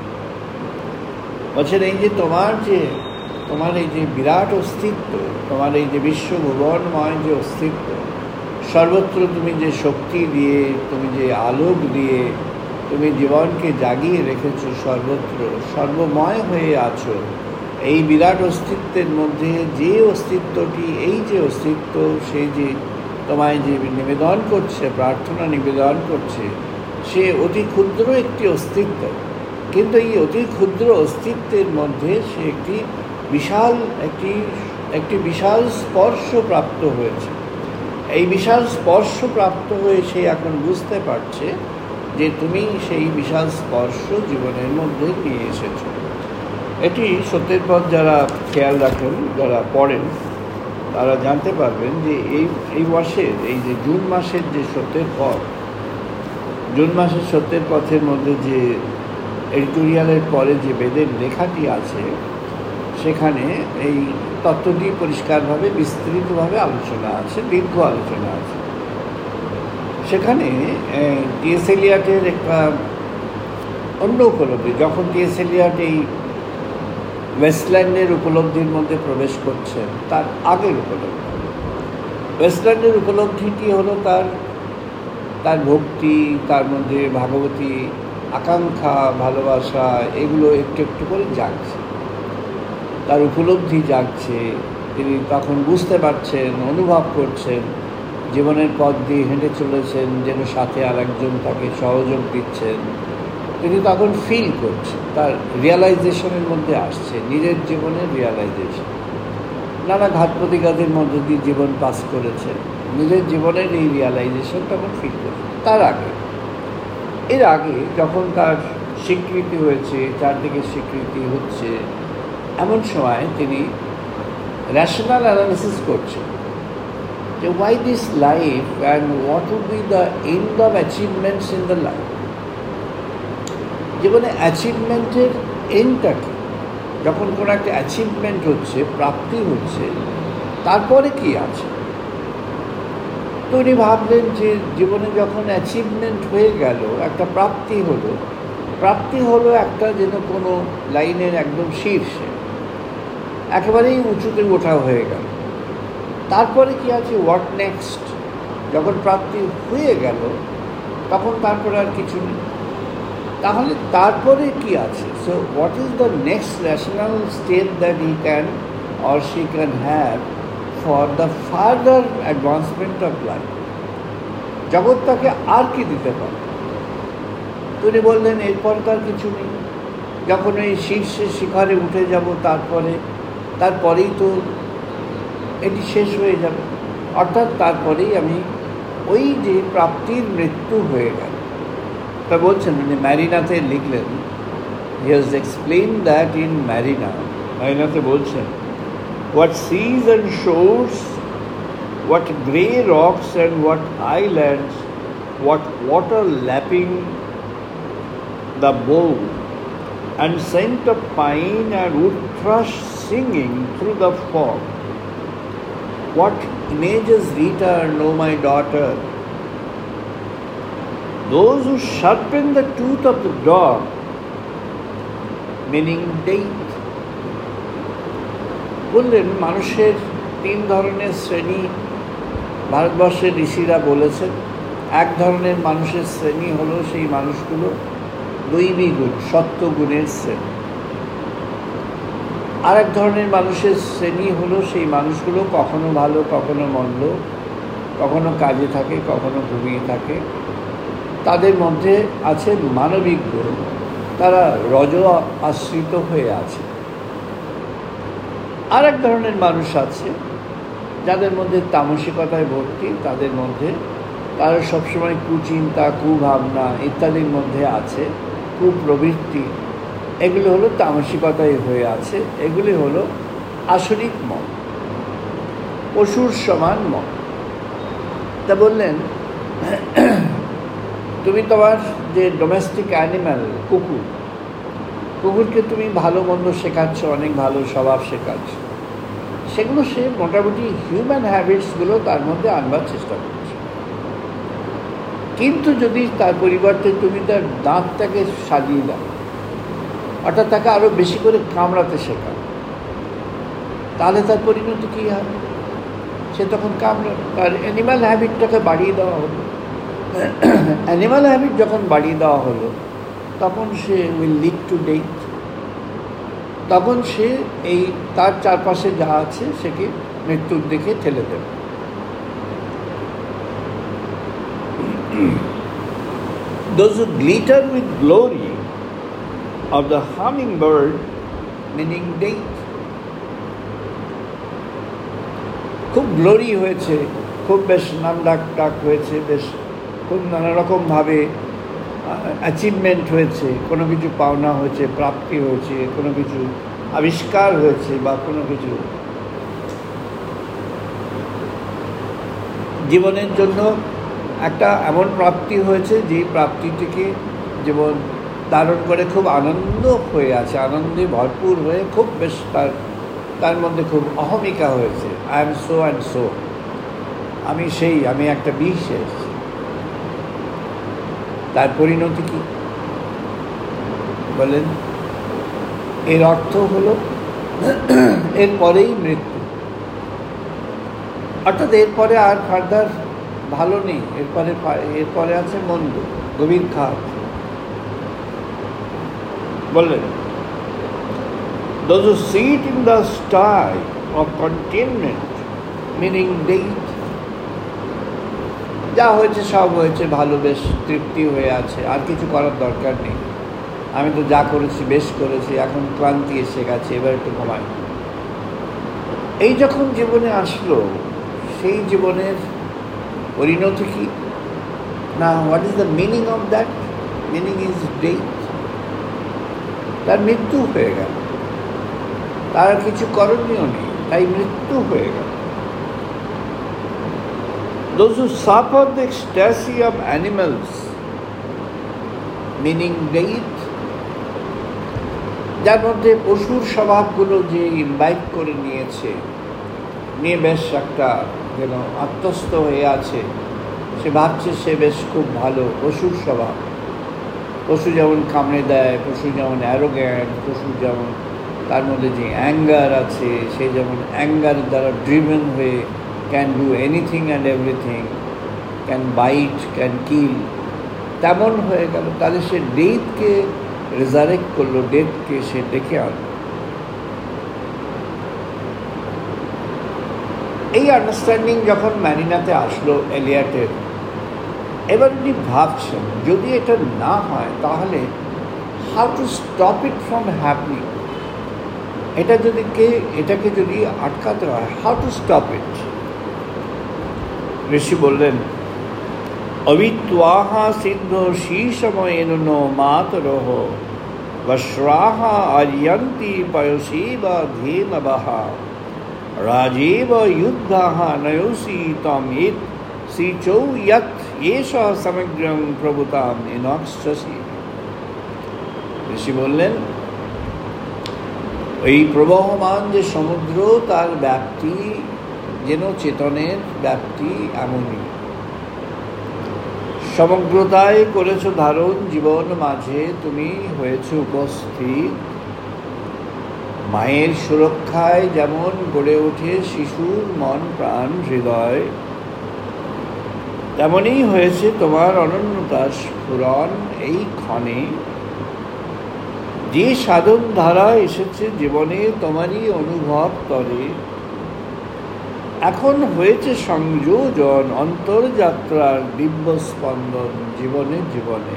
বলছেন এই যে তোমার যে তোমার এই যে বিরাট অস্তিত্ব, তোমার এই যে বিশ্বভুবনময় যে অস্তিত্ব, সর্বত্র তুমি যে শক্তি দিয়ে, তুমি যে আলোক দিয়ে তুমি জীবনকে জাগিয়ে রেখেছো, সর্বত্র সর্বময় হয়ে আছো, এই বিরাট অস্তিত্বের মধ্যে যে অস্তিত্বটি, এই যে অস্তিত্ব, সেই যে তোমায় যে নিবেদন করছে, প্রার্থনা নিবেদন করছে, সে অতি ক্ষুদ্র একটি অস্তিত্ব। কিন্তু এই অতি ক্ষুদ্র অস্তিত্বের মধ্যে সে একটি বিশাল একটি একটি বিশাল স্পর্শ প্রাপ্ত হয়েছে। এই বিশাল স্পর্শ প্রাপ্ত হয়ে সে এখন বুঝতে পারছে যে তুমি সেই বিশাল স্পর্শ জীবনের মধ্যে নিয়ে এসেছো। এটি সত্যের পথ যারা খেয়াল রাখেন, যারা পড়েন, তারা জানতে পারবেন যে এই এই মাসের, এই যে জুন মাসের যে সত্যের পথ, জুন মাসের সত্যের পথের মধ্যে যে এডিটোরিয়ালের পরে যে বেদের লেখাটি আছে, সেখানে এই তত্ত্বটি পরিষ্কারভাবে বিস্তৃতভাবে আলোচনা আছে, দীর্ঘ আলোচনা আছে। সেখানে টি.এস. এলিয়টের একটা অন্য উপলব্ধি, যখন টি.এস. এলিয়ট এই ওয়েস্টল্যান্ডের উপলব্ধির মধ্যে প্রবেশ করছেন, তার আগের উপলব্ধি, ওয়েস্টল্যান্ডের উপলব্ধিটি হলো তার তার ভক্তি, তার মধ্যে ভাগবতী আকাঙ্ক্ষা, ভালোবাসা, এগুলো একটু একটু করে জাগছে, তার উপলব্ধি জাগছে। তিনি তখন বুঝতে পারছেন, অনুভব করছেন, জীবনের পথ দিয়ে হেঁটে চলেছেন, যেন সাথে আর একজন তাকে সহযোগ দিচ্ছেন। তিনি তখন ফিল করছেন, তার রিয়ালাইজেশনের মধ্যে আসছে, নিজের জীবনের রিয়ালাইজেশন। নানা ঘাত প্রতিঘাতের মধ্য দিয়ে জীবন পাস করেছেন, নিজের জীবনের এই রিয়ালাইজেশন তখন ফিল করছেন। তার আগে, এর আগে যখন তার স্বীকৃতি হয়েছে, চারদিকে স্বীকৃতি হচ্ছে, এমন সময় তিনি রেশনাল অ্যানালিসিস করছেন যে why this life and what would be the end of achievements in the life. জীবনে অ্যাচিভমেন্টের এন্ডটা কি? যখন কোনো একটা অ্যাচিভমেন্ট হচ্ছে, প্রাপ্তি হচ্ছে, তারপরে কি আছে? তো উনি ভাবলেন যে জীবনে যখন অ্যাচিভমেন্ট হয়ে গেল, একটা প্রাপ্তি হলো, প্রাপ্তি হলো একটা যেন কোনো লাইনের একদম শীর্ষে, একেবারেই উঁচুতে ওঠা হয়ে গেল। তারপরে কি আছে? What next? যখন প্রাপ্তি হয়ে গেল, তখন তারপরে আর কিছু নেই। তাহলে তারপরে কি আছে? So what is the next rational state that he can or she can have for the further advancement of life? জগৎ তাকে আর কি দিতে পারে? তিনি বললেন এরপর তার কিছু নেই। যখন এই শীর্ষে শিখরে উঠে যাব, তারপরে তারপরেই তো এটি শেষ হয়ে যাবে। অর্থাৎ তারপরেই আমি ওই যে প্রাপ্তির মৃত্যু হয়ে গেল। তা বলছেন উনি ম্যারিনাতে লিখলেন, he has explain that in ম্যারিনা। ম্যারিনাতে বলছেন what seas and shores, what grey rocks and what islands, what water lapping the bow, and scent of pine and wood thrush singing through the fog. What images return, O my daughter? Those who sharpen the tooth of the dog, meaning date. বললেন মানুষের তিন ধরনের শ্রেণী ভারতবর্ষের ঋষিরা বলেছেন। এক ধরনের মানুষের শ্রেণী হলো সেই মানুষগুলো দৈবী গুণ, সত্যগুণের শ্রেণী। আর এক ধরনের মানুষের শ্রেণী হলো সেই মানুষগুলো কখনো ভালো কখনো মন্দ, কখনো কাজে থাকে কখনো ঘুমিয়ে থাকে। তাদের মধ্যে আছে মানবিক গুণ, তারা রজ আশ্রিত হয়ে আছে। আর এক ধরনের মানুষ আছে যাদের মধ্যে তামসিকতায় ভর্তি, তাদের মধ্যে তারা সবসময় কুচিন্তা, কুভাবনা ইত্যাদির মধ্যে আছে, কুপ্রবৃত্তি, এগুলো হলো তামসিকতায় হয়ে আছে। এগুলি হলো আসরিক মন, পশুর সমান মন। তা বললেন তুমি তোমার যে ডোমেস্টিক অ্যানিম্যাল কুকুর, কুকুরকে তুমি ভালো মন্দ শেখাচ্ছ, অনেক ভালো স্বভাব শেখাচ্ছ, সেগুলো সে মোটামুটি হিউম্যান হ্যাবিটসগুলো তার মধ্যে আনবার চেষ্টা করছে। কিন্তু যদি তার পরিবর্তে তুমি তার দাঁতটাকে সাজিয়ে দাও, অর্থাৎ তাকে আরও বেশি করে কামড়াতে শেখাও, তাহলে তার পরিণতি কী হবে? সে তখন কামড়াবে। তার অ্যানিম্যাল হ্যাবিটটাকে বাড়িয়ে দেওয়া হলো। অ্যানিম্যাল হ্যাবিট যখন বাড়িয়ে দেওয়া হলো তখন সে উইল লিড টু ডেথ। তখন সে এই তার চারপাশে যা আছে সেকে মৃত্যুর দিকে ঠেলে দেবে। Those who glitter with glory of the hummingbird, meaning death, খুব গ্লোরি হয়েছে, খুব বেশ নাম ডাক ডাক হয়েছে, বেশ খুব নানা রকমভাবে অ্যাচিভমেন্ট হয়েছে, কোনো কিছু পাওনা হয়েছে, প্রাপ্তি হয়েছে, কোনো কিছু আবিষ্কার হয়েছে, বা কোনো কিছু জীবনের জন্য একটা এমন প্রাপ্তি হয়েছে যে প্রাপ্তিটিকে জীবন ধারণ করে খুব আনন্দ হয়ে আছে, আনন্দে ভরপুর হয়ে খুব বেশ তার তার মধ্যে খুব অহমিকা হয়েছে। I am so and so, আমি সেই, আমি একটা বিশেষ। তার পরিণতি কি বলেন? এর অর্থ হলো এরপরেই মৃত্যু, অর্থাৎ এরপরে আর ফার্দার ভালো নেই, এরপরে এরপরে আছে মন্দ, গভীর খাত। বললেন those who sit in the sty of contentment, meaning death, যা হয়েছে সব হয়েছে, ভালো বেশ তৃপ্তি হয়ে আছে, আর কিছু করার দরকার নেই, আমি তো যা করেছি বেশ করেছি, এখন ক্লান্তি এসে গেছে, এবার একটু ঘুমাই। এই যখন জীবনে আসলো, সেই জীবনের পরিণতি কি না? What is the meaning of that? Meaning is death. তার মৃত্যু হয়ে গেল, তার কিছু করণীয় নেই, তাই মৃত্যু হয়ে গেল। Those who suffer the ecstasy of animals, meaning death, যার মধ্যে পশুর স্বভাবগুলো যে ইনভাইট করে নিয়েছে, নিয়ে বেশ একটা যেন আত্মস্থ হয়ে আছে, সে ভাবছে সে বেশ খুব ভালো, পশুর স্বভাব। পশু যেমন কামড়ে দেয়, পশু যেমন অ্যারোগ্যান্ট, পশু যেমন তার মধ্যে যে অ্যাঙ্গার আছে, সে যেমন অ্যাঙ্গার দ্বারা ড্রিভেন হয়ে can do anything and everything, can bite, can kill, তেমন হয়ে গেল। তাহলে সে ডেথকে রেজারেক্ট করলো, ডেথকে সে ডেকে আনলো। এই আন্ডারস্ট্যান্ডিং যখন ম্যারিনাতে আসলো এলিয়টের, এবার উনি ভাবছেন যদি এটা না হয় তাহলে how to stop it from happening, এটা যদি কে এটাকে যদি আটকাতে হয়, হাউ টু স্টপ ইট। ঋষি বললেন অবিত্বাহা সিদ্ধ শীর্ষময়েন নো মাতরহ বশ্রাহা আর্যন্তি পয়সী বা ধীমবহা রাজীব যুদ্ধাহ নয়োসি তম ইত শ্রীচৌ ইয়ৎ এষ সমগ্রং প্রভুতাম ইনক্ষসি। ঋষি বললেন, ওই প্রবহমান যে সমুদ্র, তার ব্যাপ্তি যেন চেতনের ব্যাপ্তি এমনই। সমগ্রতায় করেছ ধারণ, জীবন মাঝে তুমি হয়েছ উপস্থিত। মায়ের সুরক্ষায় যেমন গড়ে ওঠে শিশুর মন প্রাণ হৃদয়, তেমনই হয়েছে তোমার অনন্যতার স্ফুরণ এই ক্ষণে। যে সাধন ধারা এসেছে জীবনে তোমারই অনুভব করে, এখন হয়েছে সংযোজন অন্তর্যাত্রার দিব্য স্পন্দন জীবনে জীবনে।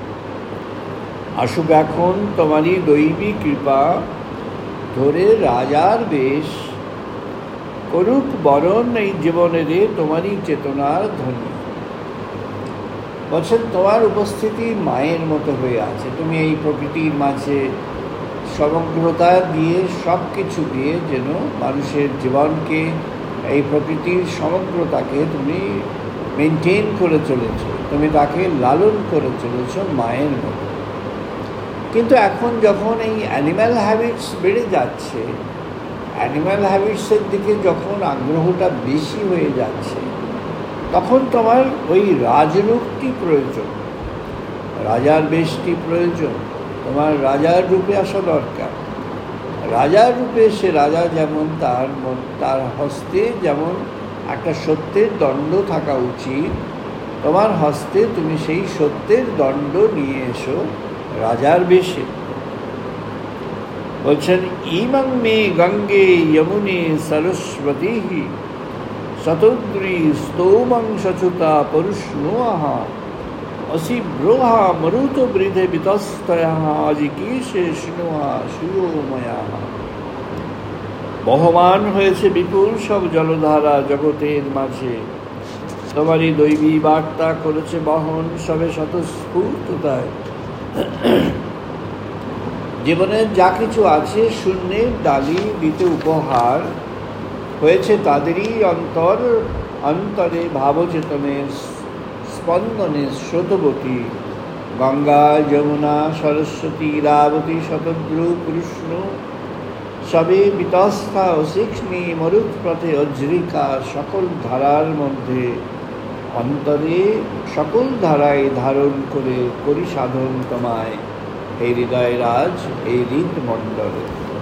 আসুক এখন তোমারই দৈবী কৃপা, ধরে রাজার বেশ করুক বরণ এই জীবনের তোমারই চেতনার ধ্বনি। বলছেন, তোমার উপস্থিতি মায়ের মতো হয়ে আছে। তুমি এই প্রকৃতির মাঝে সমগ্রতা দিয়ে, সব কিছু দিয়ে যেন মানুষের জীবনকে, এই প্রকৃতির সমগ্রতাকে তুমি মেনটেন করে চলেছ, তুমি তাকে লালন করে চলেছ মায়ের মতো। কিন্তু এখন যখন এই অ্যানিম্যাল হ্যাবিটস বেড়ে যাচ্ছে, অ্যানিম্যাল হ্যাবিটসের দিকে যখন আগ্রহটা বেশি হয়ে যাচ্ছে, তখন তোমার ওই রাজরূপটি প্রয়োজন, রাজার বেশটি প্রয়োজন। তোমার রাজার রূপে আসা দরকার। রাজার রূপে সে রাজা যেমন, তার তার হস্তে যেমন একটা সত্যের দণ্ড থাকা উচিত, তোমার হস্তে তুমি সেই সত্যের দণ্ড নিয়ে এসো রাজার বেশে। বলছেন, ইমং মে গঙ্গে যমুনে সরস্বতী শতদ্রী স্তোমং সচুতা পরুষ্ণোহ অসি ব্রোহা মরুত বৃধে বিতস্তয়ঃ আজিকীর্ষে স্নোহা সুয়োময়া। বহমান হয়েছে বিপুল সব জলধারা জগতের মাঝে, তোমারই দৈবী বার্তা করেছে বহন সবে স্বতঃস্ফূর্ততায়। জীবনের যা কিছু আছে শূন্যের ডালি দিতে উপহার হয়েছে তাদেরই অন্তর অন্তরে ভাবচেতনের স্পন্দনে স্রোতবতী। গঙ্গা যমুনা সরস্বতী ইরাবতী শতদ্রু কৃষ্ণ সবে বিতস্থা অশিক্ষ্ণী মরুৎপথে অজ্রিকা। সকল ধারার মধ্যে অন্তরে সকল ধারায় ধারণ করে করি সাধন তোমায় হে হৃদয় রাজ, এই হৃদমণ্ডলে।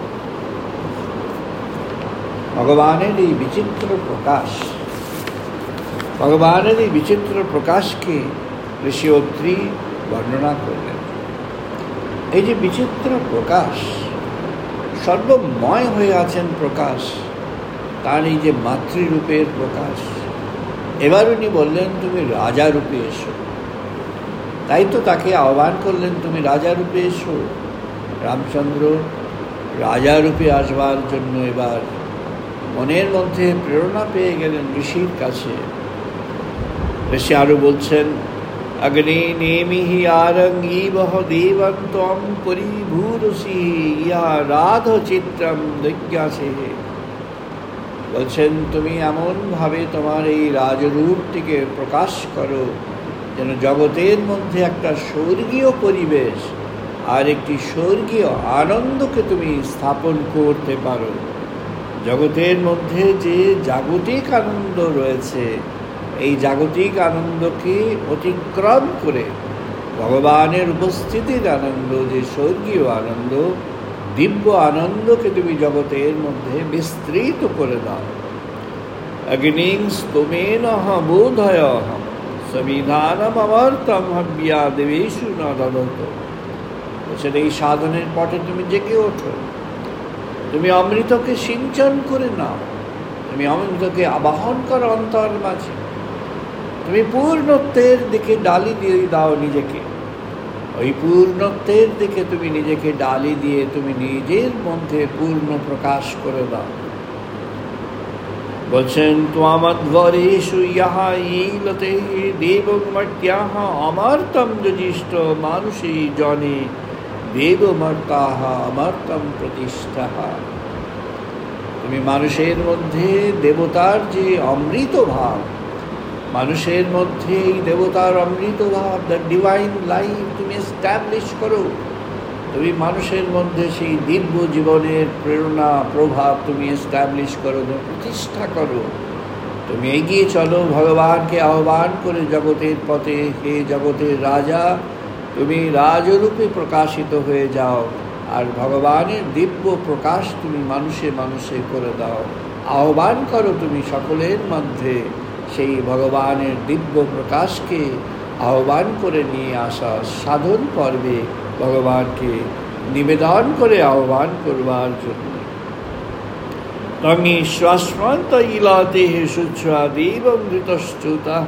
ভগবানের এই বিচিত্র প্রকাশ, ভগবানের এই বিচিত্র প্রকাশকে ঋষি অত্রি বর্ণনা করলেন। এই যে বিচিত্র প্রকাশ, সর্বময় হয়ে আছেন প্রকাশ, তার এই যে মাতৃরূপের প্রকাশ, এবার উনি বললেন তুমি রাজা রূপে এসো। তাই তো তাকে আহ্বান করলেন, তুমি রাজা রূপে এসো। রামচন্দ্র রাজা রূপে আসবার জন্য এবার মনের মধ্যে প্রেরণা পেয়ে গেলেন ঋষির কাছে। ঋষি আরো বলছেন, অগ্নি নেমিহি আরঙ্গীবহ দেবং ত্বং পরিভূরসি ইহা রাধ চিত্রম দৈজ্ঞাসে। বলছেন, তুমি এমনভাবে তোমার এই রাজরূপটিকে প্রকাশ করো যেন জগতের মধ্যে একটা স্বর্গীয় পরিবেশ আর একটি স্বর্গীয় আনন্দকে তুমি স্থাপন করতে পারো। জগতের মধ্যে যে জাগতিক আনন্দ রয়েছে, এই জাগতিক আনন্দকে অতিক্রম করে ভগবানের উপস্থিতির আনন্দ, যে স্বর্গীয় আনন্দ, দিব্য আনন্দকে তুমি জগতের মধ্যে বিস্তৃত করে দাও। অগ্নিং স্তোমেনঃ বোধয়ঃ সবিধানম অমর্ত্যম হব্যা দেবেষু ন দদত। বলছেন, এই সাধনের পথে তুমি জেগে ওঠো, তুমি অমৃতকে সিঞ্চন করে নাও, তুমি অমৃতকে আবাহন করো অন্তর মাঝে, তুমি পূর্ণত্বের দিকে ডালি দিয়ে দাও নিজেকে। ওই পূর্ণত্বের দিকে তুমি নিজেকে ডালি দিয়ে তুমি নিজের মধ্যে পূর্ণ প্রকাশ করে দাও। বলছেন, ত্বমধ্বরেষু ইহা ঈলতে দেবমর্ত্যাঃ অমর্ত্যম যজিষ্ঠ মানুষী জনে দেবমর্ত্যাঃ অমর্ত্যম প্রতিষ্ঠাঃ। তুমি মানুষের মধ্যে দেবতার যে অমৃত ভাব, মানুষের মধ্যে এই দেবতার অমৃত ভাব, দ্য ডিভাইন লাইফ তুমি এস্টাবলিশ করো। তুমি মানুষের মধ্যে সেই দিব্য জীবনের প্রেরণা প্রভাব তুমি এস্টাবলিশ করো, প্রতিষ্ঠা করো। তুমি এগিয়ে চলো, ভগবানকে আহ্বান করে জগতের পথে, হে জগতের রাজা তুমি রাজরূপে প্রকাশিত হয়ে যাও, আর ভগবানের দিব্য প্রকাশ তুমি মানুষে মানুষে করে দাও। আহ্বান করো তুমি সকলের মধ্যে সেই ভগবানের দিব্য প্রকাশকে আহ্বান করে নিয়ে আসা সাধন পর্বে ভগবানকে নিবেদন করে আহ্বান করবার জন্য। তমি শ্বাসন্ত ইলাতে শুচ্ছাদেবমৃতশ্চ্যুতঃ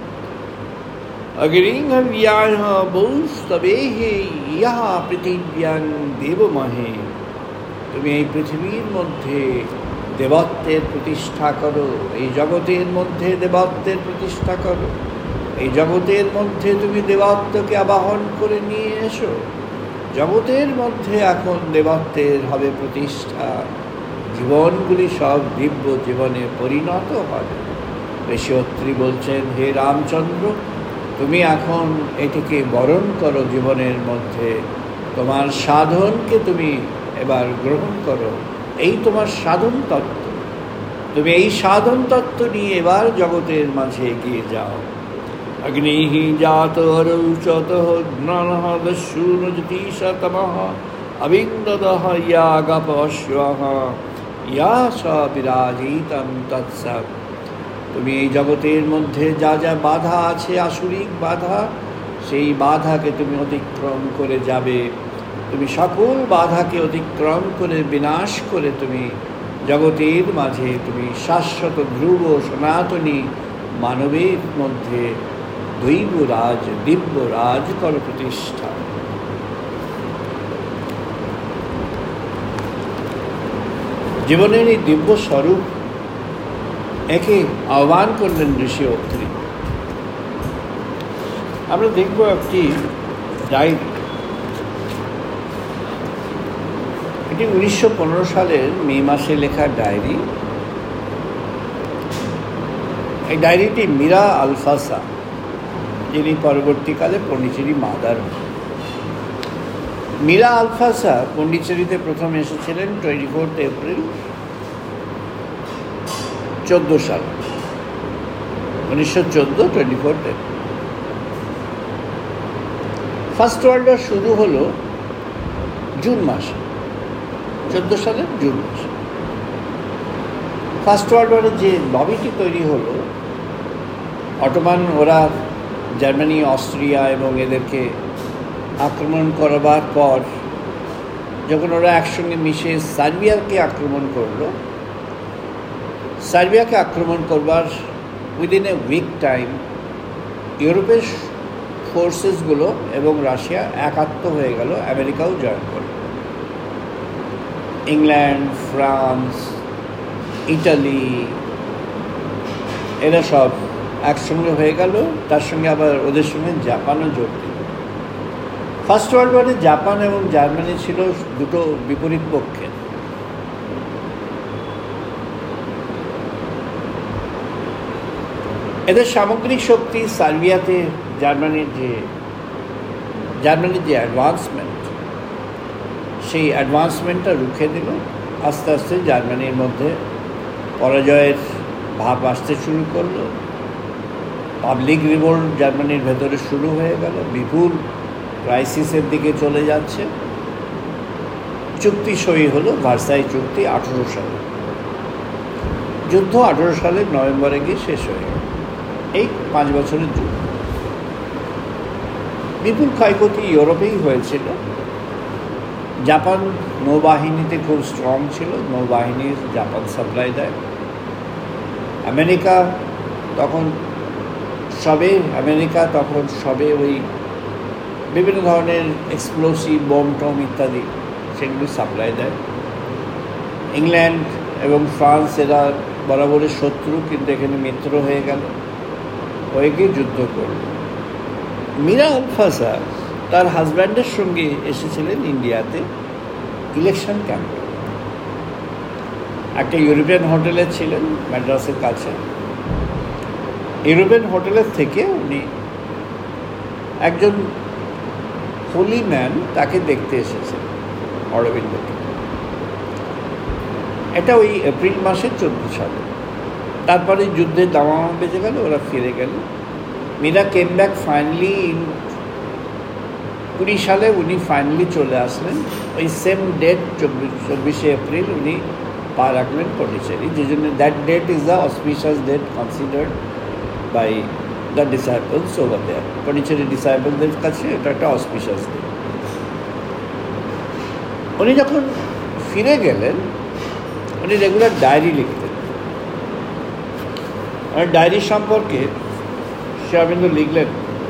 অগ্রিং হব্যায় বৌস্তবেহ ইহা পৃথিব্যাং দেবমহে। তুমি এই পৃথিবীর মধ্যে দেবত্বের প্রতিষ্ঠা করো, এই জগতের মধ্যে দেবত্বের প্রতিষ্ঠা করো, এই জগতের মধ্যে তুমি দেবত্বকে আবাহন করে নিয়ে এসো। জগতের মধ্যে এখন দেবত্বের হবে প্রতিষ্ঠা, জীবনগুলি সব দিব্য জীবনে পরিণত হবে। ঋষিয়ত্রী বলছেন, হে রামচন্দ্র তুমি এখন এটিকে বরণ করো, জীবনের মধ্যে তোমার সাধনকে তুমি এবার গ্রহণ করো। এই তোমার সাধন তত্ত্ব, তুমি এই সাধন তত্ত্ব নিয়ে এবার জগতের মাঝে এগিয়ে যাও। অগ্নিঃ জাত অরৌচত জ্ঞানঃ দস্যুনজ্যোতিষতমঃ অবিন্দদঃ ইয়াগপশ্বঃ ইয়া স বিরাজিতং তৎসৎ। তুমি এই জগতের মধ্যে যা যা বাধা আছে, আসুরিক বাধা, সেই বাধাকে তুমি অতিক্রম করে যাবে। তুমি সকল বাধাকে অতিক্রম করে বিনাশ করে তুমি জগতের মাঝে তুমি শাশ্বত ধ্রুব সনাতনী মানবের মধ্যে দৈব রাজ দিব্য রাজ কর প্রতিষ্ঠা। জীবনের এই দিব্য স্বরূপ একে আহ্বান করলেন ঋষি অত্রি। আমরা দেখব একটি ডায়েরি, এটি উনিশশো পনেরো সালের মে মাসে লেখা ডায়েরি। এই ডায়েরিটি মীরা আলফাসা, যিনি পরবর্তীকালে পণ্ডিচেরি মাদার। মীরা আলফাসা পণ্ডিচেরিতে প্রথম এসেছিলেন টোয়েন্টি ফোর্থ এপ্রিল চোদ্দো সাল, উনিশশো চোদ্দো twenty fourth April. First world war শুরু হলো জুন মাসে, চোদ্দো সালের জুন মাসে। ফার্স্ট ওয়ার্ল্ড ওয়ারের যে লবিটি তৈরি হলো, অটোমান ওরা জার্মানি, অস্ট্রিয়া এবং এদেরকে আক্রমণ করবার পর যখন ওরা একসঙ্গে মিশে সার্বিয়াকে আক্রমণ করলো, সার্বিয়াকে আক্রমণ করবার উইদিন এ উইক টাইম ইউরোপের ফোর্সেসগুলো এবং রাশিয়া একাত্ম হয়ে গেল, আমেরিকাও জয়েন করল। ইংল্যান্ড, ফ্রান্স, ইটালি এরা সব একসঙ্গে হয়ে গেল, তার সঙ্গে আবার ওদের সঙ্গে জাপানও যোগ দিল। ফার্স্ট ওয়ার্ল্ড ওয়ারে জাপান এবং জার্মানি ছিল দুটো বিপরীত পক্ষে। এদের সামগ্রিক শক্তি সার্বিয়াতে জার্মানির যে জার্মানির যে অ্যাডভান্সমেন্ট, সেই অ্যাডভান্সমেন্টটা রুখে দিল। আস্তে আস্তে জার্মানির মধ্যে পরাজয়ের ভাব আসতে শুরু করলো। পাবলিক রিভোল্ট জার্মানির ভেতরে শুরু হয়ে গেল, বিপুল ক্রাইসিসের দিকে চলে যাচ্ছে। চুক্তি সই হলো, ভার্সাই চুক্তি আঠেরো সালে। যুদ্ধ আঠেরো সালের নভেম্বরে গিয়ে শেষ হয়ে গেল। এই পাঁচ বছরের যুদ্ধ। বিপুল ক্ষয়ক্ষতি ইউরোপেই হয়েছিল। জাপান নৌবাহিনীতে খুব স্ট্রং ছিল, নৌবাহিনীর জাপান সাপ্লাই দেয়। আমেরিকা তখন সবে আমেরিকা তখন সবে ওই বিভিন্ন ধরনের এক্সপ্লোসিভ বোম টম ইত্যাদি সেগুলি সাপ্লাই দেয়। ইংল্যান্ড এবং ফ্রান্স এরা বরাবরের শত্রু, কিন্তু এখানে মিত্র হয়ে গেল, হয়ে গিয়ে যুদ্ধ করল। মীরা আলফাসা তার হাজব্যান্ডের সঙ্গে এসেছিলেন ইন্ডিয়াতে ইলেকশন ক্যাম্পে। একটা ইউরোপিয়ান হোটেলে ছিলেন ম্যাড্রাসের কাছে। ইউরোপিয়ান হোটেলের থেকে উনি একজন হোলি ম্যান তাকে দেখতে এসেছেন অরবিন্দকে। এটা ওই এপ্রিল মাসের চোদ্দ সালে। তারপরে যুদ্ধের দামামা বেজে গেল, ওরা ফিরে গেল। Mira came back finally in কুড়ি সালে উনি ফাইনালি চলে আসলেন। ওই সেম ডেট চব্বিশ চব্বিশে এপ্রিল উনি পা রাখলেন পন্ডিচেরি, যে জন্য that date is the auspicious date considered by the disciples over there. Pondicherry ডিসাইপলদের কাছে এটা একটা অসপিশিয়াস ডেট। উনি যখন ফিরে গেলেন উনি রেগুলার ডায়েরি লিখতেন। আর ডায়েরি সম্পর্কে শ্রী অরবিন্দ লিখলেন,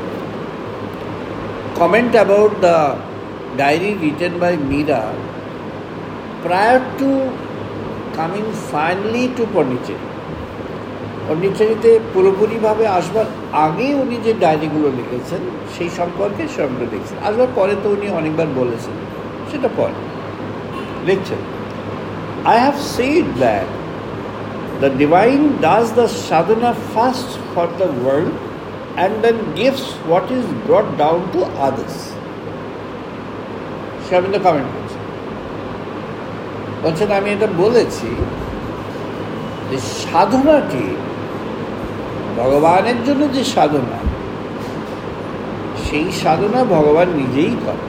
comment about the diary written by Meera prior to coming finally to Pondicherry. পন্ডিচেরিতে পুরোপুরিভাবে আসবার আগে উনি যে ডায়েরিগুলো লিখেছেন সেই সম্পর্কে সবগুলো লিখছেন। আসবার পরে তো উনি অনেকবার বলেছেন, সেটা পরে লিখছেন। I have said that the divine does the sadhana first for the world and then gives what is brought down to others. Shabinda comment করছে, বলছেন আমি এটা বলেছি যে সাধনাটি ভগবানের জন্য যে সাধনা, সেই সাধনা ভগবান নিজেই করেন।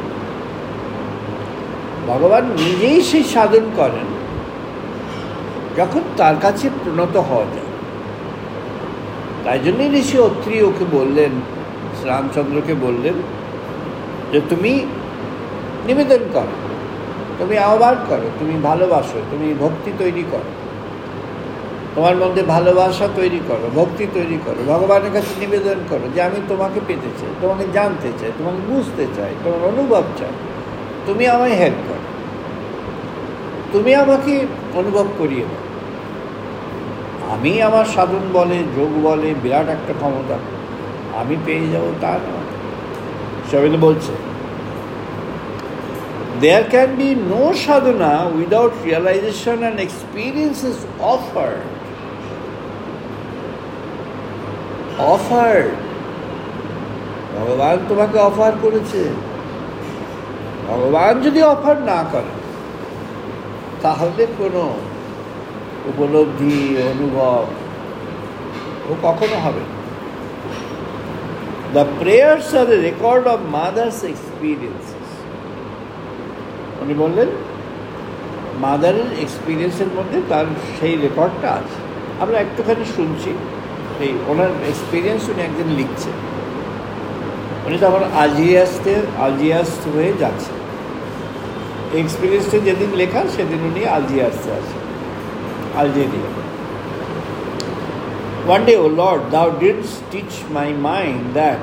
ভগবান নিজেই সেই সাধন করেন যখন তার কাছে প্রণত হওয়া যায়। তাই জন্যই ঋষি অত্রি ওকে বললেন, রামচন্দ্রকে বললেন যে তুমি নিবেদন করো, তুমি আহ্বান করো, তুমি ভালোবাসো, তুমি ভক্তি তৈরি করো, তোমার মধ্যে ভালোবাসা তৈরি করো, ভক্তি তৈরি করো, ভগবানের কাছে নিবেদন করো যে আমি তোমাকে পেতে চাই, তোমাকে জানতে চাই, তোমাকে বুঝতে চাই, তোমার অনুভব চাই, তুমি আমায় হেল্প করো, তুমি আমাকে অনুভব করিয়ে দাও। আমি আমার সাধন বলে, যোগ বলে বিরাট একটা ক্ষমতা আমি পেয়ে যাব তা নয়। সবাই বলছে there can be no sadhana without realization and experiences offered. Offered. ভগবান তোমাকে অফার করেছে। ভগবান যদি অফার না করে তাহলে কোনো উপলব্ধি অনুভব ও কখনো হবে না। The prayers are the record of mother's experiences. উনি বললেন মাদারের এক্সপিরিয়েন্সের মধ্যে তার সেই রেকর্ডটা আছে। আমরা একটুখানি শুনছি এই ওনার এক্সপিরিয়েন্স। উনি একদিন লিখছেন, উনি তখন আলজিয়াসতে আলজিয়াস হয়ে যাচ্ছে। এই এক্সপিরিয়েন্সটা যেদিন লেখা সেদিন উনি আলজিয়াসে আছে, Algeria. One day, O Lord, thou didst teach my mind that,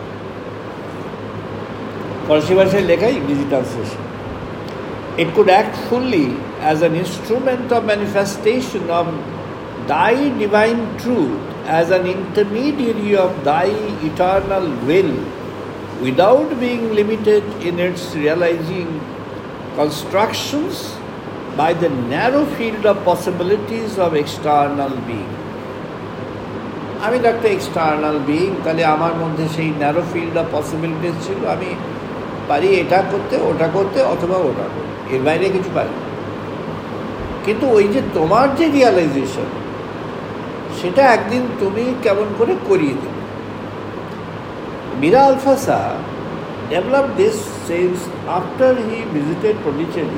ফরাসি ভাষায় লেখা, ইংরেজি translation, it could act fully as an instrument of manifestation of thy divine truth, as an intermediary of thy eternal will, without being limited in its realizing constructions by the narrow field of possibilities of external being. আমি তো একটা external being, তাহলে আমার মধ্যে সেই narrow field of possibilities ছিল, আমি পারি এটা করতে, ওটা করতে, অথবা ওটা করতে, এর বাইরে কিছু পারি। কিন্তু ওই যে তোমার যে রিয়ালাইজেশন, সেটা একদিন তুমি কেমন করে করিয়ে দেবে। Mira Alfassa develop this sense after he visited Pondicherry.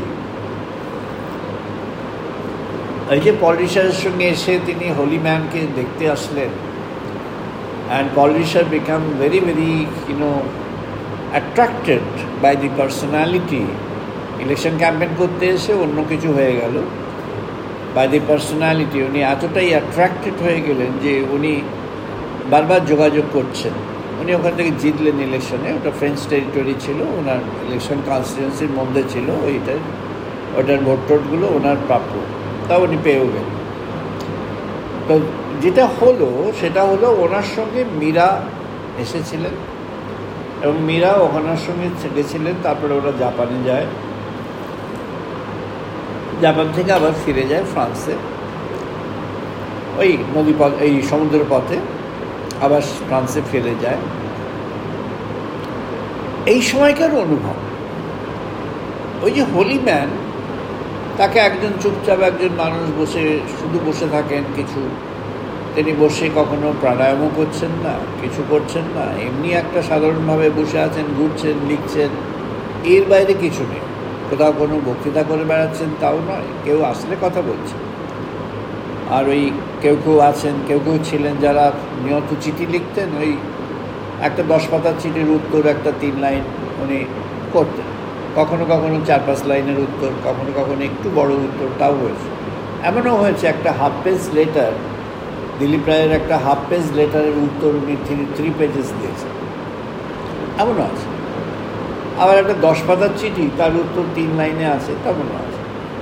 এই যে পল রিচারের সঙ্গে এসে তিনি হোলি ম্যানকে দেখতে আসলেন, and Paul Richer became very very you know attracted by the personality. Election campaign করতে এসে অন্য কিছু হয়ে গেল, বাই দি পার্সোনালিটি উনি এতটাই অ্যাট্রাক্টেড হয়ে গেলেন যে উনি বারবার যোগাযোগ করছেন। উনি ওখান থেকে জিতলেন ইলেকশনে, ওটা ফ্রেঞ্চ টেরিটরি ছিল, ওনার ইলেকশন কনস্টিটিউয়েন্সির মধ্যে ছিল, ওইটার ওটার ভোট টোটগুলো ওনার প্রাপ্য, তা উনি পেয়েও গেলেন। তো যেটা হলো সেটা হলো ওনার সঙ্গে মীরা এসেছিলেন এবং মীরা ওনার সঙ্গে গেছিলেন। তারপরে ওরা জাপানে যায়। জাপান থেকে আবার ফিরে যায় ফ্রান্সে, ওই নদী পথ এই সমুদ্র পথে আবার ফ্রান্সে ফিরে যায়। এই সময়কার অনুভব, ওই যে হোলি ম্যান, তাকে একজন চুপচাপ একজন মানুষ বসে শুধু বসে থাকেন কিছু, তিনি বসে কখনো প্রাণায়ামও করছেন না, কিছু করছেন না, এমনি একটা সাধারণভাবে বসে আছেন, ঘুরছেন, লিখছেন, এর বাইরে কিছু নেই। কোথাও কোনো বক্তৃতা করে বেড়াচ্ছেন তাও নয়, কেউ আসলে কথা বলছেন। আর ওই কেউ কেউ আছেন, কেউ কেউ ছিলেন যারা নিয়ত চিঠি লিখতেন, ওই একটা দশ পাতার চিঠির উত্তর একটা তিন লাইন উনি করতেন, কখনো কখনো চার পাঁচ লাইনের উত্তর, কখনো কখনো একটু বড় উত্তর, তাও হয়েছে। এমনও হয়েছে একটা হাফ পেজ লেটার, দিলীপ রায়ের একটা হাফ পেজ লেটারের উত্তর উনি থ্রি থ্রি পেজেস দিয়েছেন, এমনও আছে। আবার একটা দশ পাতার চিঠি, তার উত্তর তিন লাইনে আছে, তেমনও আছে।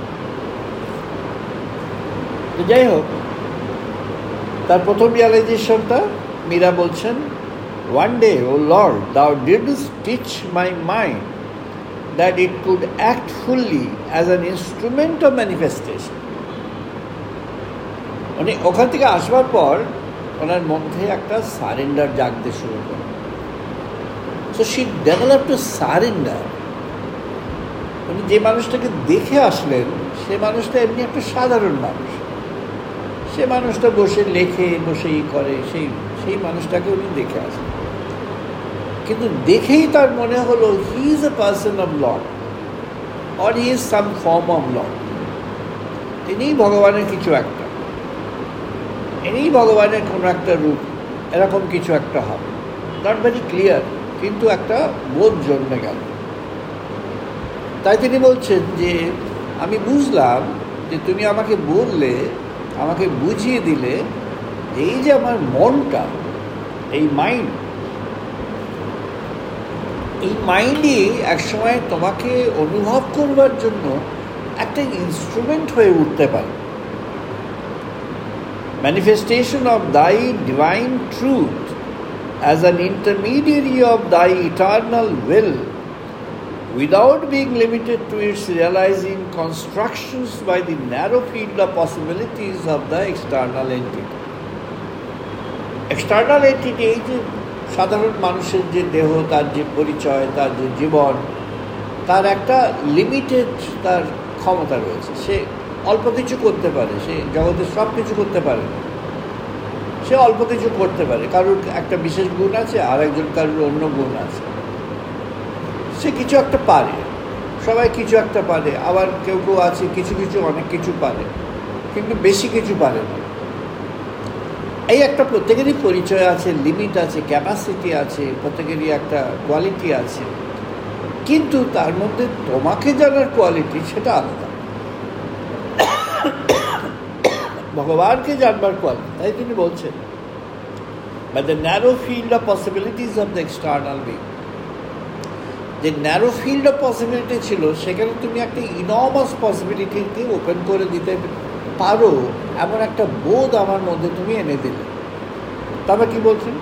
তো যাই হোক, তার প্রথম রিয়ালাইজেশনটা মীরা বলছেন, one day O Lord thou didst teach my mind that it could act fully as an instrument of manifestation. মানে ওখান থেকে আসবার পর ওনার মধ্যে একটা সারেন্ডার জাগতে শুরু করে। So she develop to surrender. উনি যে মানুষটাকে দেখে আসলেন, সে মানুষটা এমনি একটা সাধারণ মানুষ, সে মানুষটা বসে লেখে, বসে ই করে, সেই সেই মানুষটাকে উনি দেখে আসলেন। কিন্তু দেখেই তার মনে হলো he is a person of Lord, or he is some form of Lord. তিনিই ভগবানের কিছু একটা, ইনিই ভগবানের কোনো একটা রূপ, এরকম কিছু একটা হবে, নট ভেরি ক্লিয়ার, কিন্তু একটা বোধ জন্মে গেল। তাই তিনি বলছেন যে আমি বুঝলাম যে তুমি আমাকে বললে, আমাকে বুঝিয়ে দিলে, এই যে আমার মনটা, এই মাইন্ড, এই মাইন্ডই একসময় তোমাকে অনুভব করবার জন্য একটা ইনস্ট্রুমেন্ট হয়ে উঠতে পারে। Manifestation of thy divine truth as an intermediary of thy eternal will, without being limited to its realizing constructions by the narrow field of possibilities of the external entity. External entity এই যে সাধারণ মানুষের যে দেহ, তার যে পরিচয়, তার যে জীবন, তার একটা লিমিটেড তার ক্ষমতা রয়েছে। সে অল্প কিছু করতে পারে, সে জগতের সব কিছু করতে পারে না, সে অল্প কিছু করতে পারে। কারোর একটা বিশেষ গুণ আছে, আর একজন কারোর অন্য গুণ আছে, সে কিছু একটা পারে, সবাই কিছু একটা পারে। আবার কেউ কেউ আছে কিছু কিছু অনেক কিছু পারে, কিন্তু বেশি কিছু পারে না। এই একটা প্রত্যেকেরই পরিচয় আছে, লিমিট আছে, ক্যাপাসিটি আছে, প্রত্যেকেরই একটা কোয়ালিটি আছে, কিন্তু তার মধ্যে তোমাকে জানার কোয়ালিটি সেটা আলাদা, ভগবানকে জানবার কোয়ালিটি। তাই তিনি বলছেন, by the narrow field of possibilities of the external being, যে ন্যারো ফিল্ড অফ পসিবিলিটি ছিল, সেখানে তুমি একটা ইনর্মাস পসিবিলিটিকে ওপেন করে দিতে পারো, এমন একটা বোধ আমার মধ্যে তুমি এনে দিলে। তবে কি বলছেন,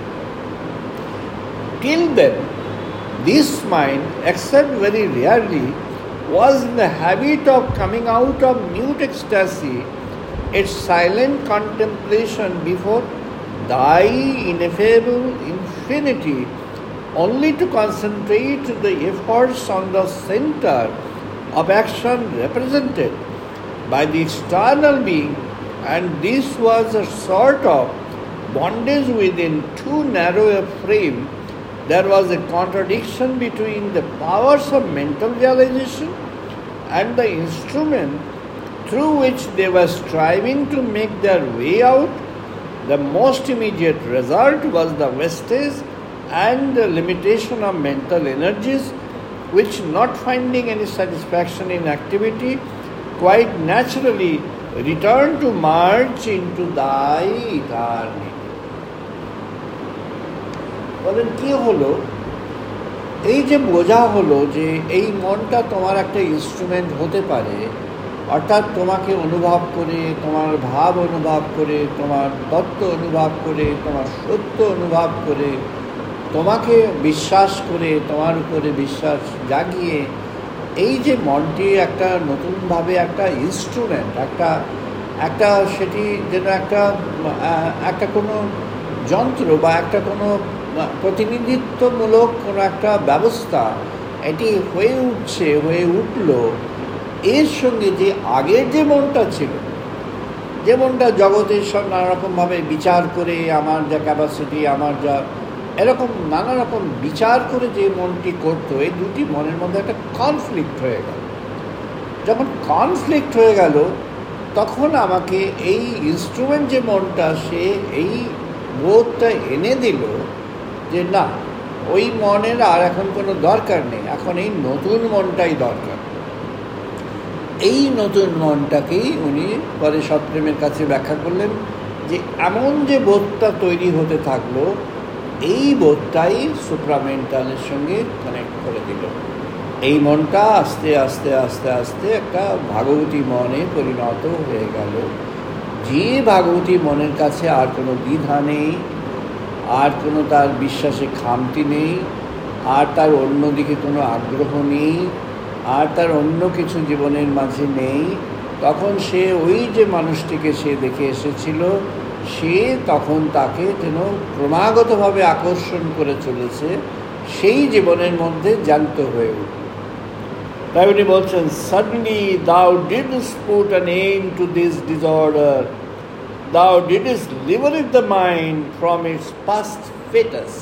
till then this mind, except very rarely, was in the habit of coming out of mute ecstasy, its silent contemplation before thy ineffable infinity, only to concentrate the efforts on the center of action represented by the external being, and this was a sort of bondage within too narrow a frame. There was a contradiction between the powers of mental realization and the instrument through which they were striving to make their way out. The most immediate result was the wastage and the limitation of mental energies, which, not finding any satisfaction in activity, quite naturally return to merge into thy eternity. বলেন কি হলো, এই যে বোঝা হলো যে এই মনটা তোমার একটা ইনস্ট্রুমেন্ট হতে পারে, অর্থাৎ তোমাকে অনুভব করে, তোমার ভাব অনুভব করে, তোমার তত্ত্ব অনুভব করে, তোমার সত্য অনুভব করে, তোমাকে বিশ্বাস করে, তোমার উপরে বিশ্বাস জাগিয়ে এই যে মনটি একটা নতুনভাবে একটা ইনস্ট্রুমেন্ট, একটা একটা সেটি যেন একটা একটা কোনো যন্ত্র বা একটা কোনো প্রতিনিধিত্বমূলক কোনো একটা ব্যবস্থা এটি হয়ে উঠছে, হয়ে উঠল। এর সঙ্গে যে আগের যে মনটা ছিল, যে মনটা জগতের সব নানারকমভাবে বিচার করে, আমার যা ক্যাপাসিটি, আমার যা এরকম নানা রকম বিচার করে যে মনটি করতো, এই দুটি মনের মধ্যে একটা কনফ্লিক্ট হয়ে গেল। যখন কনফ্লিক্ট হয়ে গেল তখন আমাকে এই ইনস্ট্রুমেন্ট যে মনটা, সে এই বোধটা এনে দিল যে না, ওই মনের আর এখন কোনো দরকার নেই, এখন এই নতুন মনটাই দরকার। এই নতুন মনটাকেই উনি পরে সৎপ্রেমের কাছে ব্যাখ্যা করলেন যে এমন যে বোধটা তৈরি হতে থাকলো, এই বোধটাই সুপ্রামেন্টালের সঙ্গে কানেক্ট করে দিল। এই মনটা আস্তে আস্তে আস্তে আস্তে একটা ভাগবতী মনে পরিণত হয়ে গেল। যে ভাগবতী মনের কাছে আর কোনো দ্বিধা নেই, আর কোনো তার বিশ্বাসে খামতি নেই, আর তার অন্যদিকে কোনো আগ্রহ নেই, আর তার অন্য কিছু জীবনের মাঝে নেই, তখন সে ওই যে মানুষটিকে সে দেখে এসেছিল, সে তখন তাকে যেন ক্রমাগতভাবে আকর্ষণ করে চলেছে, সেই জীবনের মধ্যে জ্যান্ত হয়ে উঠল। তাই উনি বলছেন, suddenly thou didst put an end to this disorder, thou didst liberate the mind from its past fetus,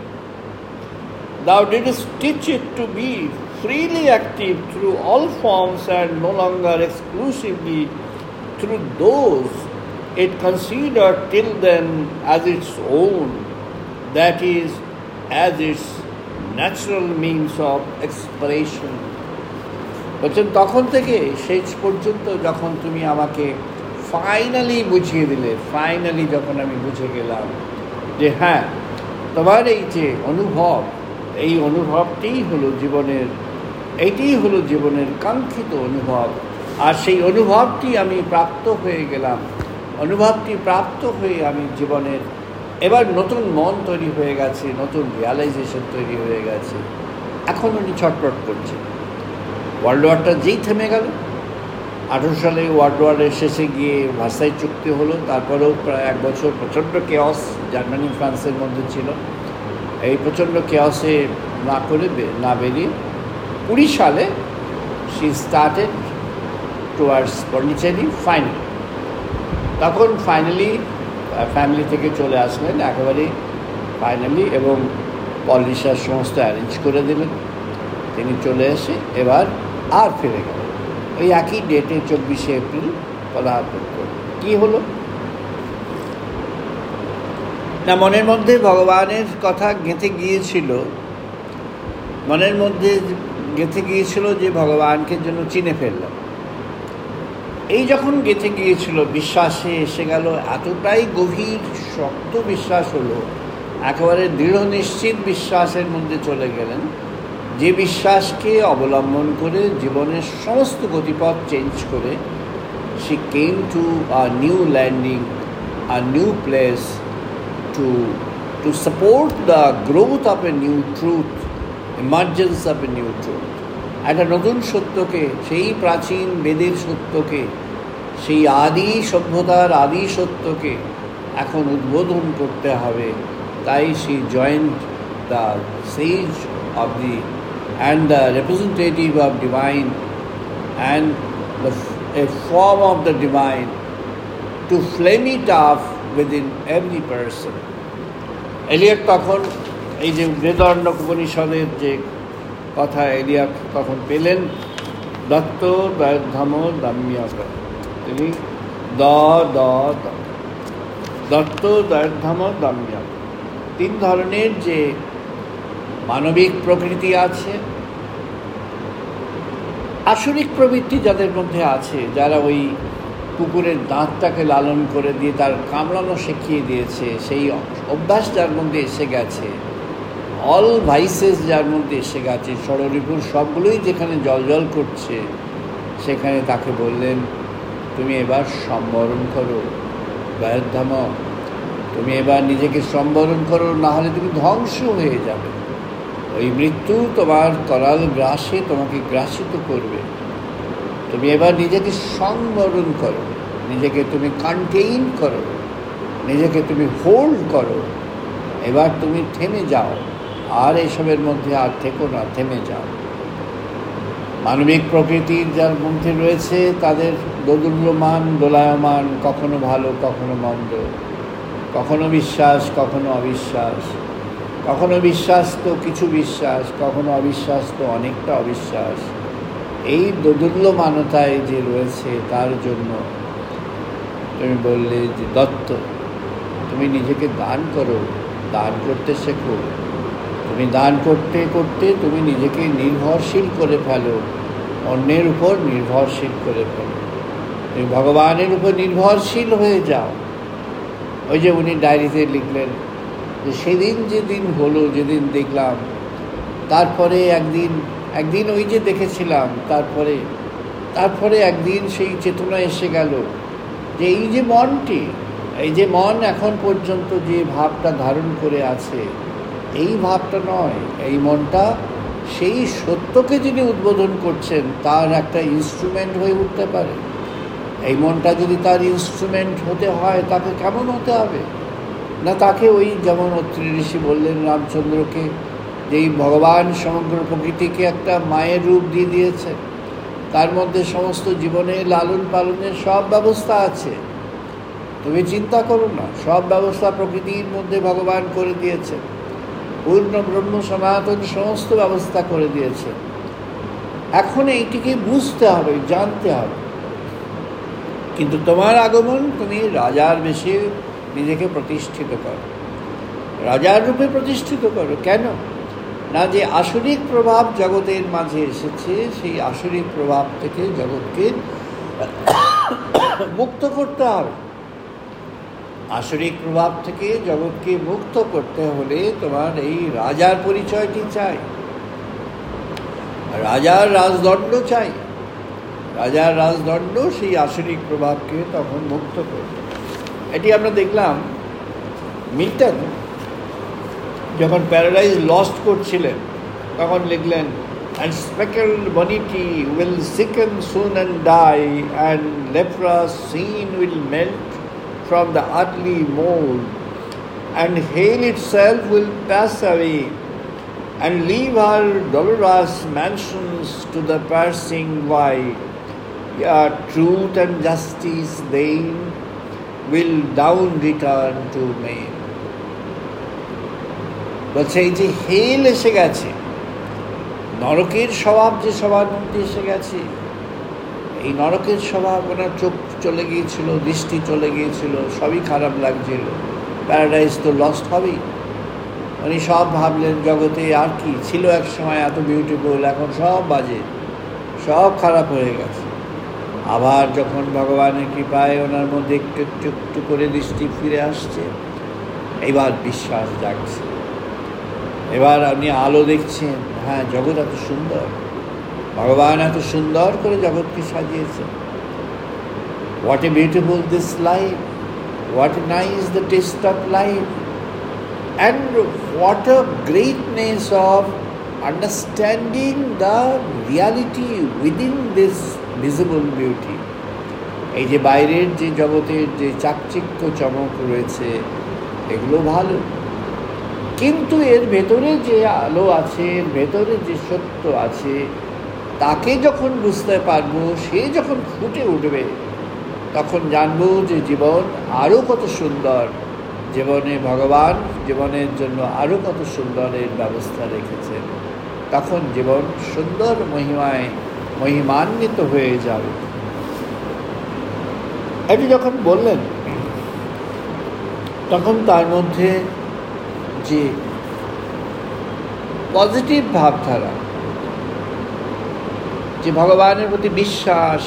thou didst teach it to be freely active through all forms and no longer exclusively through those it considered till then as its own, that is, as its natural means of expression. বলছেন তখন থেকে শেষ পর্যন্ত যখন তুমি আমাকে finally বুঝিয়ে দিলে, ফাইনালি যখন আমি বুঝে গেলাম যে হ্যাঁ, তোমার এই যে অনুভব, এই অনুভবটিই হলো জীবনের, এইটিই হলো জীবনের কাঙ্ক্ষিত অনুভব, আর সেই অনুভবটি আমি প্রাপ্ত হয়ে গেলাম। অনুভবটি প্রাপ্ত হয়ে আমি জীবনের এবার নতুন মন তৈরি হয়ে গেছে, নতুন রিয়ালাইজেশন তৈরি হয়ে গেছে। এখন উনি ছটফট করছে। ওয়ার্ল্ড ওয়ারটা যেই থেমে গেল, আঠেরো সালে ওয়ার্ল্ড ওয়ারের শেষে গিয়ে ভার্সাই চুক্তি হলো, তারপরেও প্রায় এক বছর প্রচণ্ড কেয়স জার্মানি ফ্রান্সের মধ্যে ছিল। এই প্রচণ্ড কেয়সে না করে না বেরিয়ে কুড়ি সালে she started towards Pondicherry finally. তখন ফাইনালি ফ্যামিলি থেকে চলে আসলেন একেবারে ফাইনালি, এবং পলিশার সমস্ত অ্যারেঞ্জ করে দিলেন। তিনি চলে এসে এবার আর ফিরে গেলেন ওই একই ডেটে, চব্বিশে এপ্রিল পদার্পণ করে। কী হলো না, মনের মধ্যে ভগবানের কথা গেঁথে গিয়েছিল, মনের মধ্যে গেঁথে গিয়েছিল যে ভগবানকে জন্য চিনে ফেললাম। এই যখন গেঁথে গিয়েছিল, বিশ্বাসে এসে গেল, এতটাই গভীর শক্ত বিশ্বাস হলো, একেবারে দৃঢ় নিশ্চিত বিশ্বাসের মধ্যে চলে গেলেন, যে বিশ্বাসকে অবলম্বন করে জীবনের সমস্ত গতিপথ চেঞ্জ করে she came to a new landing, a new place to to support the growth of a new truth, emergence of a new truth. একটা নতুন সত্যকে, সেই প্রাচীন বেদের সত্যকে, সেই আদি সভ্যতার আদি সত্যকে এখন উদ্বোধন করতে হবে। তাই she joined the sage of the and the representative of divine and the, a form of the divine to flame it up within every person. Eliot তখন এই যে বেদারণ্যক উপনিষদের যে কথা এলিয়ট তখন পেলেন, দত্ত দয়ধাম দাম্যক, তিনি দ দ দত্ত দয়ধাম দাম্যক, তিন ধরনের যে মানবিক প্রকৃতি আছে, আসরিক প্রবৃত্তি যাদের মধ্যে আছে, যারা ওই কুকুরের দাঁতটাকে লালন করে দিয়ে তার কামড়ানো শিখিয়ে দিয়েছে, সেই অভ্যাস যার মধ্যে এসে গেছে, অল ভাইসেস যার মধ্যে এসে গেছে, ষড়রিপুর সবগুলোই যেখানে জলজল করছে, সেখানে তাকে বললেন, তুমি এবার সম্বরণ করো বয়োধাম, তুমি এবার নিজেকে সম্বরণ করো, না হলে তুমি ধ্বংস হয়ে যাবে। ওই মৃত্যু তোমার করাল গ্রাসে তোমাকে গ্রাসিত করবে। তুমি এবার নিজেকে সংবরণ করো, নিজেকে তুমি কন্টেইন করো, নিজেকে তুমি হোল্ড করো। এবার তুমি থেমে যাও, আর এসবের মধ্যে আর থেকো না, থেমে যাও। মানবিক প্রকৃতির যার মধ্যে রয়েছে তাদের দোদুল্যমান দোলায়মান, কখনো ভালো কখনো মন্দ, কখনো বিশ্বাস কখনো অবিশ্বাস, কখনো বিশ্বাস তো কিছু বিশ্বাস, কখনো অবিশ্বাস তো অনেকটা অবিশ্বাস। এই দোদুল্যমানতায় যে রয়েছে তার জন্য তুমি বললে যে দত্ত, তুমি নিজেকে দান করো, দান করতে শেখো। তুমি দান করতে করতে তুমি নিজেকে নির্ভরশীল করে ফেলো, অন্যের উপর নির্ভরশীল করে ফেলো। তুমি ভগবানের উপর নির্ভরশীল হয়ে যাও। ওই যে উনি ডায়েরিতে লিখলেন যে সেদিন যেদিন হলো, যেদিন দেখলাম, তারপরে একদিন একদিন ওই যে দেখেছিলাম, তারপরে তারপরে একদিন সেই চেতনা এসে গেল যে এই যে মনটি, এই যে মন এখন পর্যন্ত যে ভাবটা ধারণ করে আছে, এই ভাবটা নয়, এই মনটা সেই সত্যকে যিনি উদ্বোধন করছেন তার একটা ইনস্ট্রুমেন্ট হয়ে উঠতে পারে। এই মনটা যদি তার ইনস্ট্রুমেন্ট হতে হয়, তাকে কেমন হতে হবে না, তাকে ওই যেমন অত্রি ঋষি বললেন রামচন্দ্রকে, যে এই ভগবান সমগ্র প্রকৃতিকে একটা মায়ের রূপ দিয়ে দিয়েছেন, তার মধ্যে সমস্ত জীবনে লালন পালনের সব ব্যবস্থা আছে। তুমি চিন্তা করো না, সব ব্যবস্থা প্রকৃতির মধ্যে ভগবান করে দিয়েছেন, পূর্ণ ব্রহ্ম সনাতন সমস্ত ব্যবস্থা করে দিয়েছে। এখন এইটিকে বুঝতে হবে, জানতে হবে। কিন্তু তোমার আগমন, তুমি রাজার বেশে নিজেকে প্রতিষ্ঠিত করো, রাজার রূপে প্রতিষ্ঠিত করো। কেন না, যে আসরিক প্রভাব জগতের মাঝে এসেছে, সেই আসরিক প্রভাব থেকে জগৎকে মুক্ত করতে হবে। আসরিক প্রভাব থেকে জগৎকে মুক্ত করতে হলে তোমার এই রাজার পরিচয়টি চাই, রাজার রাজদণ্ড চাই। রাজার রাজদণ্ড সেই আসরিক প্রভাবকে তখন মুক্ত করবে। এটি আমরা দেখলাম মিল্টন যখন প্যারাডাইজ লস্ট করছিলেন, তখন লিখলেন, and speckled vanity will sicken soon and die, and leprous sin will melt from the earthly mold, and hell itself will pass away, and leave her dolorous mansions to the passing by. Yeah, truth and justice then will down return to men. বলছে এই যে হেল এসে গেছে, নরকের স্বভাব যে সবার মধ্যে এসে গেছে, এই নরকের স্বভাব, ওনার চোখ চলে গিয়েছিল, দৃষ্টি চলে গিয়েছিল, সবই খারাপ লাগছিল, প্যারাডাইজ তো লস্ট হবেই। উনি সব ভাবলেন জগতে আর কি ছিল এক সময় এত বিউটিফুল, এখন সব বাজে, সব খারাপ হয়ে গেছে। আবার যখন ভগবানের কৃপায় ওনার মধ্যে একটু একটু একটু করে দৃষ্টি ফিরে আসছে, এবার বিশ্বাস জাগছে, এবার আপনি আলো দেখছেন, হ্যাঁ জগৎ এত সুন্দর, ভগবান এত সুন্দর করে জগৎকে সাজিয়েছেন। What a beautiful this life, what nice the taste of life, and what a greatness of understanding the reality within this visible beauty. এই যে বাইরের যে জগতের যে চাকচিক্য চমক রয়েছে, এগুলো ভালো, কিন্তু এর ভেতরে যে আলো আছে, এর ভেতরে যে সত্য আছে, তাকে যখন বুঝতে পারবো, সে যখন ফুটে উঠবে, তখন জানবো যে জীবন আরও কত সুন্দর, জীবনে ভগবান জীবনের জন্য আরও কত সুন্দরের ব্যবস্থা রেখেছেন। তখন জীবন সুন্দর মহিমায় মহিমান্বিত হয়ে যাবে। এটি যখন বললেন, তখন তার মধ্যে যে পজিটিভ ভাবধারা, যে ভগবানের প্রতি বিশ্বাস,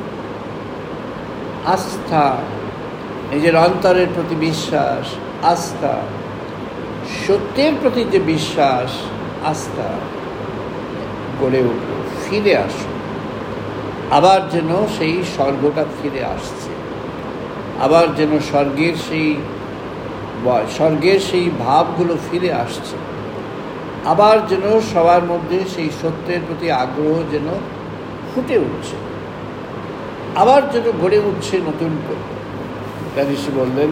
আস্থা, নিজের অন্তরের প্রতি বিশ্বাস, আস্থা, সত্যের প্রতি যে বিশ্বাস, আস্থা গড়ে উঠল, ফিরে আসল। আবার যেন সেই স্বর্গটা ফিরে আসছে, আবার যেন স্বর্গের সেই স্বর্গের সেই ভাবগুলো ফিরে আসছে। আবার যেন সবার মধ্যে সেই সত্যের প্রতি আগ্রহ যেন ফুটে উঠছে, আবার যেন গড়ে উঠছে নতুন করে। ঋষি বললেন,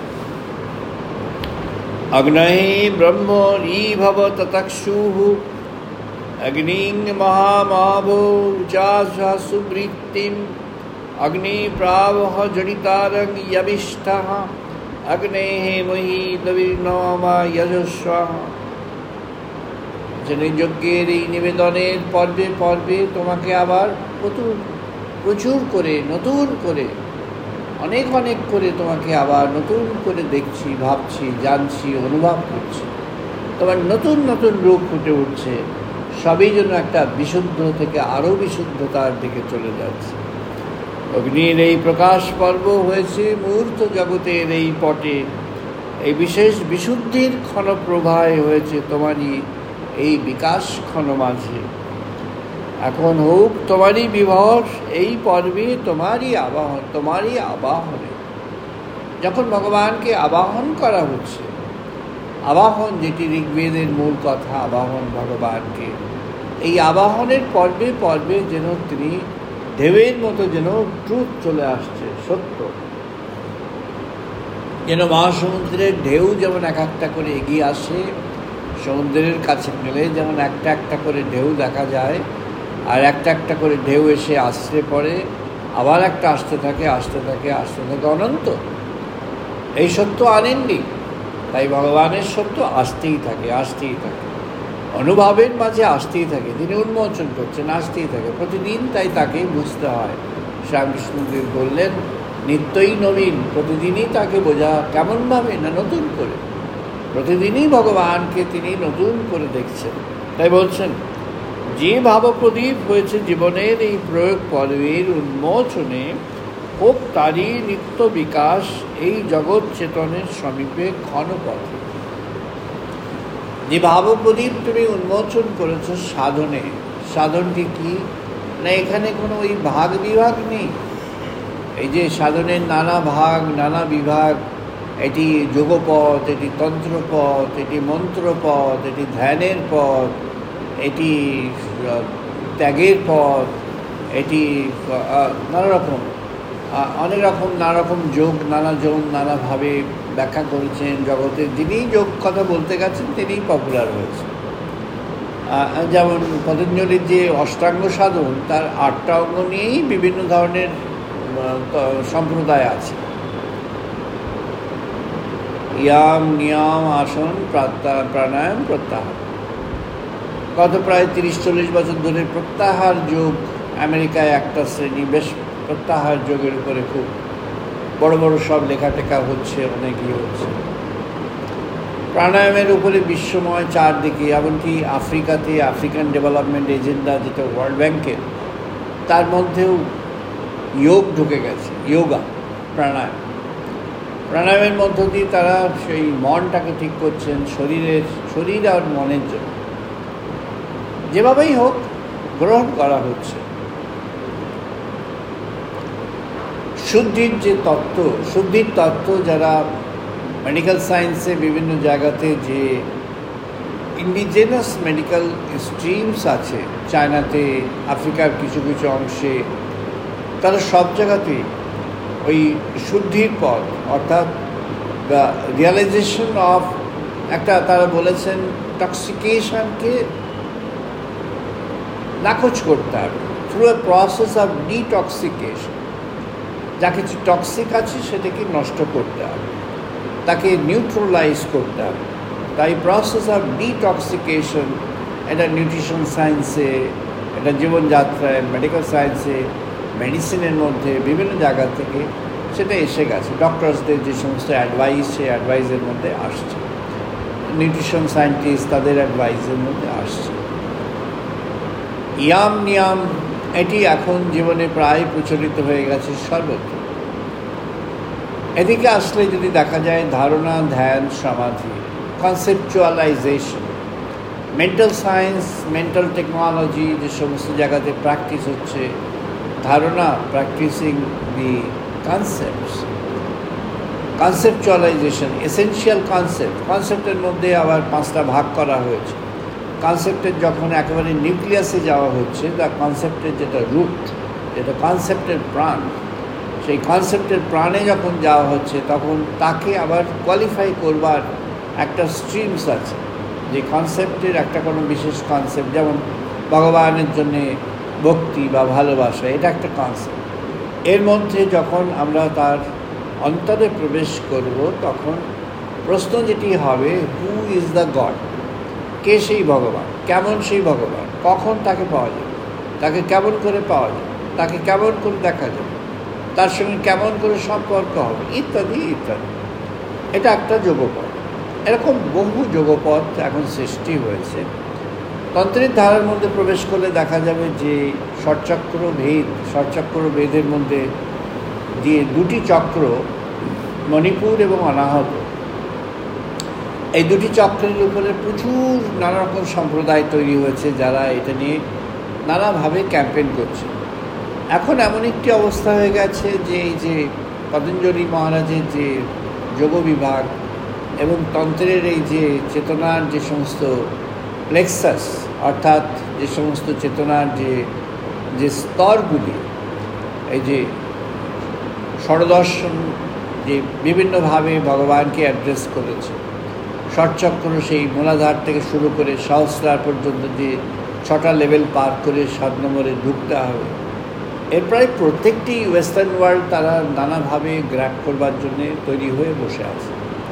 অগ্নহি ব্রহ্ম ঋভব ততক্ষুঃ অগ্নিং মহামাভো উচাসা সুবৃত্তিম অগ্নি প্রাবহ জড়িতারং যবিষ্ঠঃ অগ্নেঃ মহীতবির্নমা যজস্বঃ। যেন যজ্ঞের এই নিবেদনের পর্বে পর্বে তোমাকে আবার প্রচুর প্রচুর করে নতুন করে অনেক অনেক করে তোমাকে আবার নতুন করে দেখছি, ভাবছি, জানছি, অনুভব করছি। তোমার নতুন নতুন রূপ ফুটে উঠছে, সবই যেন একটা বিশুদ্ধ থেকে আরও বিশুদ্ধতার দিকে চলে যাচ্ছে। অগ্নির এই প্রকাশ পর্ব হয়েছে মূর্ত জগতের এই পটে, এই বিশেষ বিশুদ্ধির ক্ষণপ্রভায় হয়েছে তোমারই এই বিকাশ ক্ষণ মাঝে। এখন হোক তোমারই বিভর এই পর্বে, তোমারই আবাহন, তোমারই আবাহনে। যখন ভগবানকে আবাহন করা হচ্ছে, আবাহন যেটি ঋগ্বেদের মূল কথা, আবাহন ভগবানকে, এই আবাহনের পর্বে পর্বে যেন তিনি ঢেউয়ের মতো যেন ট্রুথ চলে আসছে, সত্য। যেন মহাসমুদ্রের ঢেউ যেমন এক একটা করে এগিয়ে আসে, সমুদ্রের কাছে গেলে যেমন একটা একটা করে ঢেউ দেখা যায়, আর একটা একটা করে ঢেউ এসে আসতে পড়ে, আবার একটা আসতে থাকে, আসতে থাকে, আসতে থাকে, অনন্ত। এই সত্য আনেননি, তাই ভগবানের সত্য আসতেই থাকে, আসতেই থাকে, অনুভবের মাঝে আসতেই থাকে। তিনি উন্মোচন করছেন, আসতেই থাকে প্রতিদিন, তাই তাকে বুঝতে হয়। শ্রীরামকৃষ্ণদেব বললেন, নিত্যই নবীন, প্রতিদিনই তাকে বোঝা। কেমনভাবে? না নতুন করে, প্রতিদিনই ভগবানকে তিনি নতুন করে দেখছেন। তাই বলছেন, যে ভাবপ্রদীপ হয়েছে জীবনের এই প্রয়োগ পর্বের উন্মোচনে, হোক তারই নিত্য বিকাশ এই জগৎ চেতনের সমীপে ক্ষণপথে। যে ভাবপ্রদীপ তুমি উন্মোচন করেছ সাধনে, সাধনটি কি না? এখানে কোনো ওই ভাগ বিভাগ নেই। এই যে সাধনের নানা ভাগ, নানা বিভাগ, এটি যোগপথ, এটি তন্ত্রপথ, এটি মন্ত্রপথ, এটি ধ্যানের পথ, এটি ত্যাগের পথ, এটি নানা রকম অনেক রকম নানা রকম যোগ, নানা জন নানাভাবে ব্যাখ্যা করেছেন জগতের। যিনিই যোগ কথা বলতে গেছেন তিনিই পপুলার হয়েছে। যেমন পতঞ্জলির যে অষ্টাঙ্গ সাধন, তার আটটা অঙ্গ নিয়েই বিভিন্ন ধরনের সম্প্রদায় আছে। ইয়াম, নিয়ম, আসন, প্রাণায়াম, প্রত্যাহার। গত প্রায় তিরিশ চল্লিশ বছর ধরে প্রত্যাহার যোগ আমেরিকায় একটা শ্রেণী, বেশ প্রত্যাহার যোগের উপরে খুব বড় বড় সব লেখাটেখা হচ্ছে, অনেক ইয়ে হচ্ছে। প্রাণায়ামের উপরে বিশ্বময় চারদিকে, এমনকি আফ্রিকাতে আফ্রিকান ডেভেলপমেন্ট এজেন্ডা যেটা ওয়ার্ল্ড ব্যাংকের, তার মধ্যেও যোগ ঢুকে গেছে, যোগা, প্রাণায়াম। প্রাণায়ামের মধ্য দিয়ে তারা সেই মনটাকে ঠিক করছেন, শরীরের শরীর আর মনের জন্য। যেভাবেই হোক গ্রহণ করা হচ্ছে। শুদ্ধির যে তত্ত্ব, শুদ্ধির তত্ত্ব যারা মেডিকেল সায়েন্সে বিভিন্ন জায়গাতে যে ইন্ডিজেনাস মেডিকেল স্ট্রিমস আছে, চায়নাতে, আফ্রিকার কিছু কিছু অংশে, তারা সব জায়গাতেই ওই শুদ্ধির পথ, অর্থাৎ দ্য রিয়ালাইজেশন অফ একটা, তারা বলেছেন টক্সিকেশনকে নাকচ করতে হবে through a process of detoxification. যা কিছু টক্সিক আছে সেটাকে নষ্ট করতে হবে, তাকে নিউট্রালাইজ করতে হবে। তাই প্রসেস অফ ডিটক্সিকেশন এটা নিউট্রিশন সায়েন্সে, এটা জীবনযাত্রায়, মেডিকেল সায়েন্সে, মেডিসিনের মধ্যে বিভিন্ন জায়গা থেকে সেটা এসে গেছে। ডক্টরসদের যে সমস্ত অ্যাডভাইস, সেই অ্যাডভাইসের মধ্যে আসছে, নিউট্রিশন সায়েন্টিস্ট তাদের অ্যাডভাইসের মধ্যে আসছে। ইয়াম নিয়াম এটি এখন জীবনে প্রায় প্রচলিত হয়ে গেছে সর্বত্র। এদিকে আসলে যদি দেখা যায় ধারণা, ধ্যান, সমাধি, conceptualization, mental science, mental technology, যে সমস্ত জায়গাতে প্র্যাকটিস হচ্ছে ধারণা, practicing the concepts, conceptualization, essential concept. কনসেপ্টের মধ্যে আবার পাঁচটা ভাগ করা হয়েছে। কনসেপ্টের যখন একেবারে নিউক্লিয়াসে যাওয়া হচ্ছে, দ্য কনসেপ্টের যেটা রুট, যেটা কনসেপ্টের প্রাণ, সেই কনসেপ্টের প্রাণে যখন যাওয়া হচ্ছে তখন তাকে আবার কোয়ালিফাই করবার একটা স্ট্রিমস আছে। যে কনসেপ্টের একটা কোনো বিশেষ কনসেপ্ট, যেমন ভগবানের জন্যে ভক্তি বা ভালোবাসা, এটা একটা কনসেপ্ট। এর মধ্যে যখন আমরা তার অন্তরে প্রবেশ করব তখন প্রশ্ন যেটি হবে, হু ইজ দ্য গড? কে সেই ভগবান? কেমন সেই ভগবান? কখন তাকে পাওয়া যাবে? তাকে কেমন করে পাওয়া যাবে? তাকে কেমন করে দেখা যাবে? তার সঙ্গে কেমন করে সম্পর্ক হবে? ইত্যাদি ইত্যাদি। এটা একটা যোগপথ। এরকম বহু যোগপথ এখন সৃষ্টি হয়েছে। তন্ত্রের ধারার মধ্যে প্রবেশ করলে দেখা যাবে যে ষটচক্র ভেদ, ষটচক্র ভেদের মধ্যে যে দুটি চক্র, মণিপুর এবং অনাহত, এই দুটি চক্রের উপরে প্রচুর নানা রকম সম্প্রদায় তৈরি হয়েছে যারা এটা নিয়ে নানাভাবে ক্যাম্পেইন করছে। এখন এমন একটি অবস্থা হয়ে গেছে যে এই যে পতঞ্জলি মহারাজের যে যোগ বিভাগ এবং তন্ত্রের এই যে চেতনার যে সমস্ত প্লেক্সাস, অর্থাৎ যে সমস্ত চেতনার যে যে স্তরগুলি, এই যে ষড়দর্শন যে বিভিন্নভাবে ভগবানকে অ্যাড্রেস করেছে, ষটচক্র সেই মূলাধার থেকে শুরু করে সহস্রার পর্যন্ত যে ছটা লেভেল পার করে সাত নম্বরে ঢুকতে হবে, এর প্রায় প্রত্যেকটি ওয়েস্টার্ন ওয়ার্ল্ড তারা নানাভাবে গ্র্যাব করবার জন্যে তৈরি হয়ে বসে আছে।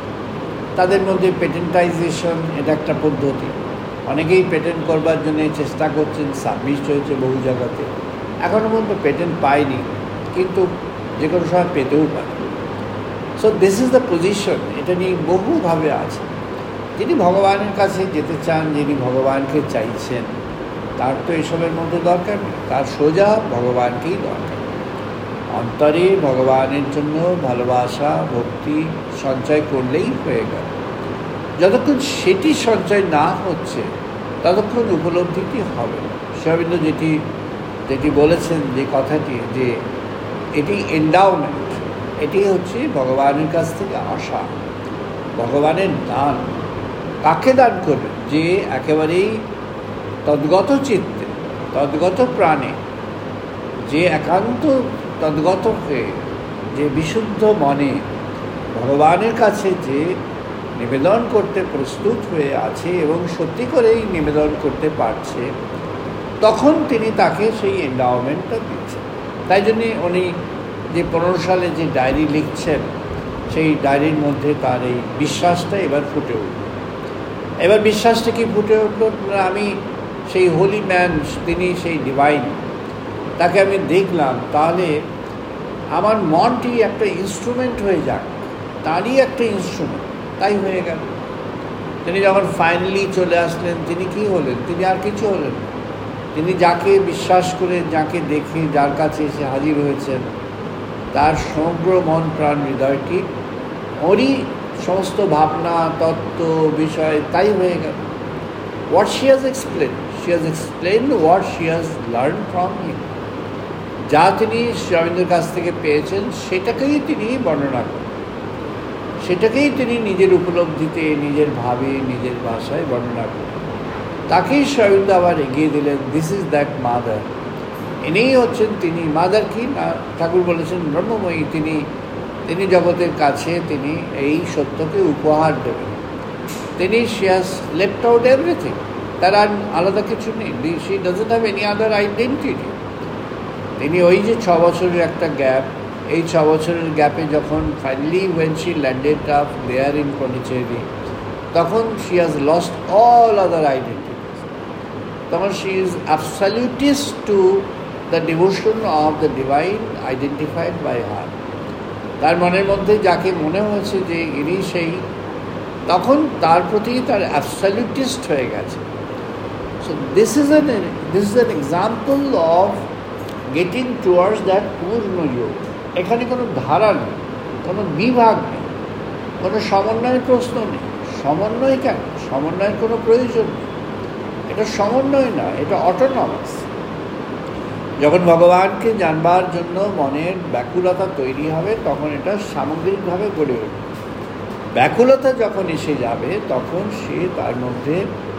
তাদের মধ্যে পেটেন্টাইজেশন এটা একটা পদ্ধতি। অনেকেই পেটেন্ট করবার জন্য চেষ্টা করছেন, সাবমিট হয়েছে বহু জায়গাতে, এখনও পর্যন্ত পেটেন্ট পায়নি, কিন্তু যে কোনো সময় পেতেও পারে। So this is the position. এটা নিয়ে বহুভাবে আছে। যিনি ভগবানের কাছে যেতে চান, যিনি ভগবানকে চাইছেন, তার তো এসবের মধ্যে দরকার নেই, তার সোজা ভগবানকেই দরকার। অন্তরে ভগবানের জন্য ভালোবাসা ভক্তি সঞ্চয় করলেই হয়ে গেল। যতক্ষণ সেটি সঞ্চয় না হচ্ছে ততক্ষণ উপলব্ধিটি হবে না। শ্রীঅরবিন্দ যেটি যেটি বলেছেন, যে কথাটি, যে এটি এন্ডাওমেন্ট, এটি হচ্ছে ভগবানের কাছ থেকে আসা, ভগবানের দান। কাকে দান করবেন? যে একেবারেই তদ্গত চিত্তে, তদ্গত প্রাণে, যে একান্ত তদ্গত হয়ে, যে বিশুদ্ধ মনে ভগবানের কাছে যে নিবেদন করতে প্রস্তুত হয়ে আছে এবং সত্যি করেই নিবেদন করতে পারছে, তখন তিনি তাকে সেই এন্ডাওমেন্টটা দিচ্ছেন। তাই জন্যে উনি যে পনেরো সালে যে ডায়েরি লিখছেন, সেই ডায়েরির মধ্যে তার এই বিশ্বাসটা এবার ফুটে উঠল। এবার বিশ্বাসটা কি ফুটে উঠল? আমি সেই হোলি ম্যান, তিনি সেই ডিভাইন, তাকে আমি দেখলাম, তাহলে আমার মনটি একটা ইনস্ট্রুমেন্ট হয়ে যাক, তারই একটা ইনস্ট্রুমেন্ট। তাই হয়ে গেল। তিনি যখন ফাইনালি চলে আসলেন, তিনি কি হলেন? তিনি আর কিছু হলেন। তিনি যাকে বিশ্বাস করে, যাকে দেখে, যার কাছে এসে হাজির হয়েছেন, তার সমগ্র মন প্রাণ হৃদয়টি ওরই সমস্ত ভাবনা, তত্ত্ব, বিষয় তাই হয়ে গেল। What she has explain, she has explain what she has learn from him. যা তিনি শ্রীঅরবিন্দের কাছ থেকে পেয়েছেন সেটাকেই তিনি বর্ণনা করেন, সেটাকেই তিনি নিজের উপলব্ধিতে, নিজের ভাবে, নিজের ভাষায় বর্ণনা করেন। তাকেই শ্রীঅরবিন্দ আবার এগিয়ে দিলেন, দিস ইজ দ্যাট মাদার। ইনিই হচ্ছেন তিনি। মাদার কি না, ঠাকুর বলেছেন ব্রহ্মময়ী। তিনি তিনি জগতের কাছে তিনি এই সত্যকে উপহার দেবেন। তিনি she has left out everything. তার আর আলাদা কিছু নেই। She doesn't have any other identity. তিনি ওই যে ছ বছরের একটা গ্যাপ, এই ছ বছরের গ্যাপে যখন finally when she landed up there in Pondicherry, তখন she has lost all other identities. তখন she is absolutist to the devotion of the divine identified by her. তার মনের মধ্যে যাকে মনে হয়েছে যে ইনি সেই, তখন তার প্রতি তার অ্যাবসলিউটিস্ট হয়ে গেছে। So this is an this is an example of getting towards that purna yoga. এখানে কোনো ধারা নেই, কোনো বিভাগ নেই, কোনো সমন্বয়ের প্রশ্ন নেই। সমন্বয় কেন? সমন্বয়ের কোনো প্রয়োজন নেই। এটা সমন্বয় না, এটা অটোনমাস। যখন ভগবানকে জানবার জন্য মনের ব্যাকুলতা তৈরি হবে, তখন এটা সামগ্রিকভাবে গড়ে উঠবে। ব্যাকুলতা যখন এসে যাবে, তখন সে তার মধ্যে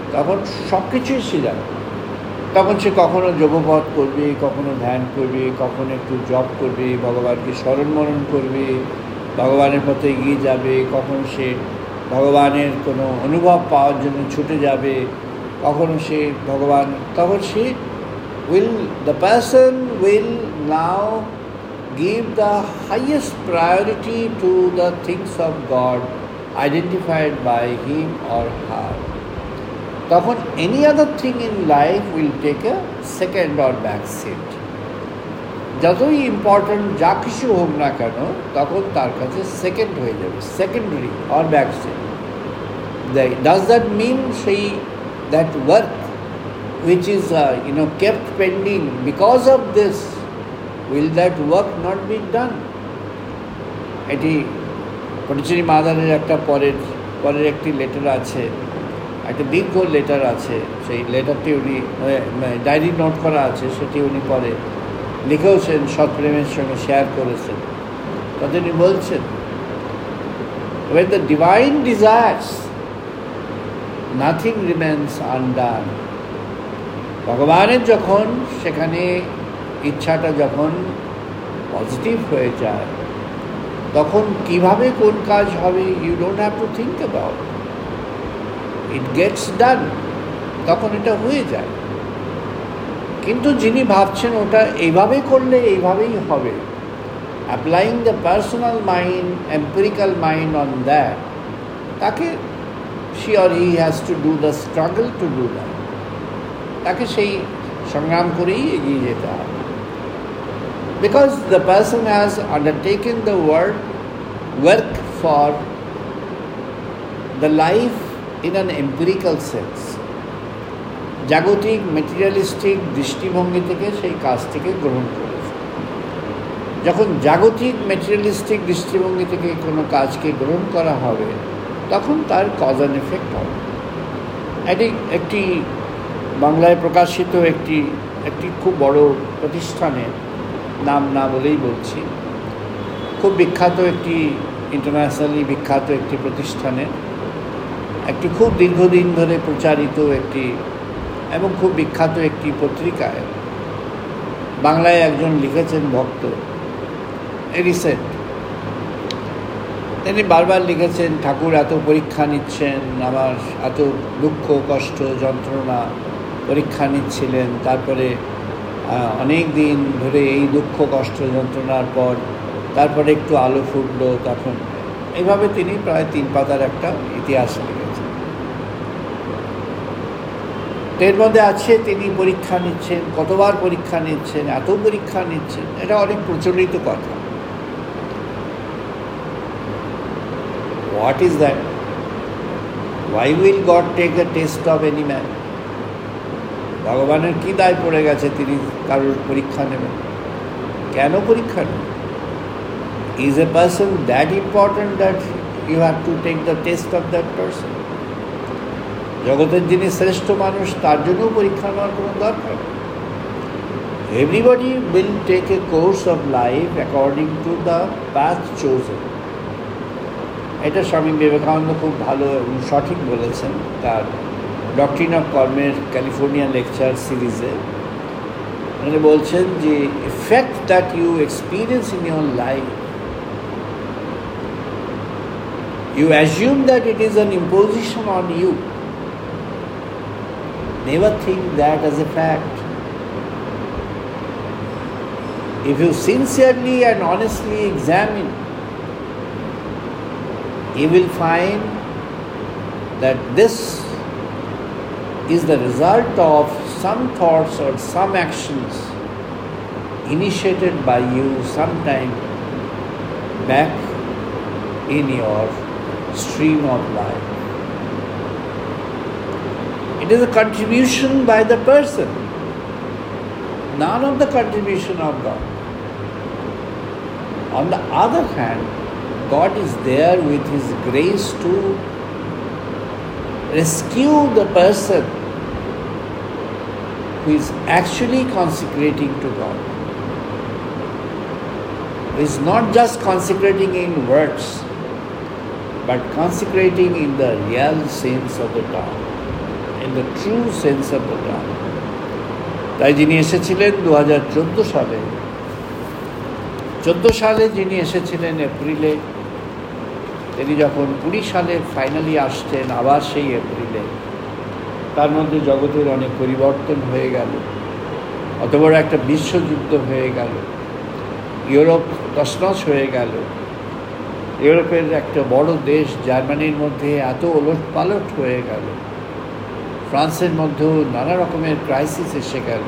তখন সব কিছুই সে জানে। তখন সে কখনো যোগপথ করবে, কখনো ধ্যান করবে, কখনো একটু জপ করবে, ভগবানকে স্মরণ মরণ করবে, ভগবানের পথে এগিয়ে যাবে, কখনো সে ভগবানের কোনো অনুভব পাওয়ার জন্য ছুটে যাবে, কখনো সে ভগবান, তখন সে will the person will now give the highest priority to the things of God identified by him or her. তখন any other thing in life will take a second or back seat. যতই important যা কিছু হোক না কেন তখন তার কাছে সেকেন্ড হয়ে যাবে, secondary or back seat. Does that mean সেই that work which is uh, you know kept pending because of this, will that work not be done? এটি পণ্ডিচেরি মাদারের একটা পরের পরের একটি লেটার আছে, একটা দীর্ঘ লেটার আছে, সেই লেটারটি উনি ডায়েরি নোট করা আছে, সেটি উনি পরে লিখেওছেন, সৎপ্রেমের সঙ্গে শেয়ার করেছেন। তাতে উনি বলছেন, when the divine desires nothing remains undone. ভগবানের যখন সেখানে ইচ্ছাটা যখন পজিটিভ হয়ে যায় তখন কিভাবে কোন কাজ হবে you don't have to think about, it gets done, তখন এটা হয়ে যায়। কিন্তু যিনি ভাবছেন ওটা এইভাবে করলে এইভাবেই হবে, applying the personal mind, empirical mind on that, তাকে she or he has to do the struggle to do that. তাকে সেই সংগ্রাম করেই এগিয়ে যেতে হবে। Because the person has undertaken the work, work for the life in an empirical sense. জাগতিক materialistic দৃষ্টিভঙ্গি থেকে সেই কাজটিকে গ্রহণ করেছে। যখন জাগতিক মেটেরিয়ালিস্টিক দৃষ্টিভঙ্গি থেকে কোনো কাজকে গ্রহণ করা হবে তখন তার কজ অ্যান্ড এফেক্ট হবে। এটি একটি বাংলায় প্রকাশিত একটি একটি খুব বড় প্রতিষ্ঠানের নাম না বলেই বলছি, খুব বিখ্যাত একটি ইন্টারন্যাশনালি বিখ্যাত একটি প্রতিষ্ঠানের একটি খুব দীর্ঘদিন ধরে প্রচারিত একটি এবং খুব বিখ্যাত একটি পত্রিকায় বাংলায় একজন লিখেছেন ভক্ত, রিসেন্ট তিনি বারবার লিখেছেন, ঠাকুর এত পরীক্ষা নিচ্ছেন, আমার এত দুঃখ কষ্ট যন্ত্রণা পরীক্ষা নিচ্ছিলেন, তারপরে অনেক দিন ধরে এই দুঃখ কষ্ট যন্ত্রণার পর তারপরে একটু আলো ফুটলো, তখন এইভাবে তিনি প্রায় তিন পাতার একটা ইতিহাস লিখেছেন। এর মধ্যে আছে তিনি পরীক্ষা নিচ্ছেন, কতবার পরীক্ষা নিচ্ছেন, এত পরীক্ষা নিচ্ছেন, এটা অনেক প্রচলিত কথা। What is that? Why will God take a test of any man? ভগবানের কি দায় পড়ে গেছে তিনি কারোর পরীক্ষা নেবেন? কেন পরীক্ষা নেবেন? Is a person that important that you have to take the test of that person? জগতের যিনি শ্রেষ্ঠ মানুষ তার জন্য পরীক্ষা নেওয়ার কোনো দরকার নেই। Everybody will take a course of life according to the path chosen. এটা স্বামী বিবেকানন্দ খুব ভালো এবং সঠিক বলেছেন তার ডক্ট্রিন অফ কর্মের ক্যালিফোর্নিয়া লেকচার সিরিজে। উনি বলছেন যে effect that you experience in your life, you assume that it is an imposition on you, never think that as a fact. If you sincerely and honestly examine, you will find that this is the result of some thoughts or some actions initiated by you sometime back in your stream of life. It is a contribution by the person, none of the contribution of God. On the other hand, God is there with His grace to rescue the person who is actually consecrating to God. He is not just consecrating in words, but consecrating in the real sense of the term. in the true sense of the term. তাই যিনি এসেছিলেন দু হাজার চোদ্দো সালে চোদ্দো সালে যিনি এসেছিলেন এপ্রিলে, তিনি যখন কুড়ি সালে ফাইনালি আসছেন আবার সেই এপ্রিলে, তার মধ্যে জগতের অনেক পরিবর্তন হয়ে গেল, অত বড় একটা বিশ্বযুদ্ধ হয়ে গেল, ইউরোপ তছনছ হয়ে গেল, ইউরোপের একটা বড় দেশ জার্মানির মধ্যে এত ওলট পালট হয়ে গেল, ফ্রান্সের মধ্যেও নানা রকমের ক্রাইসিস এসে গেল।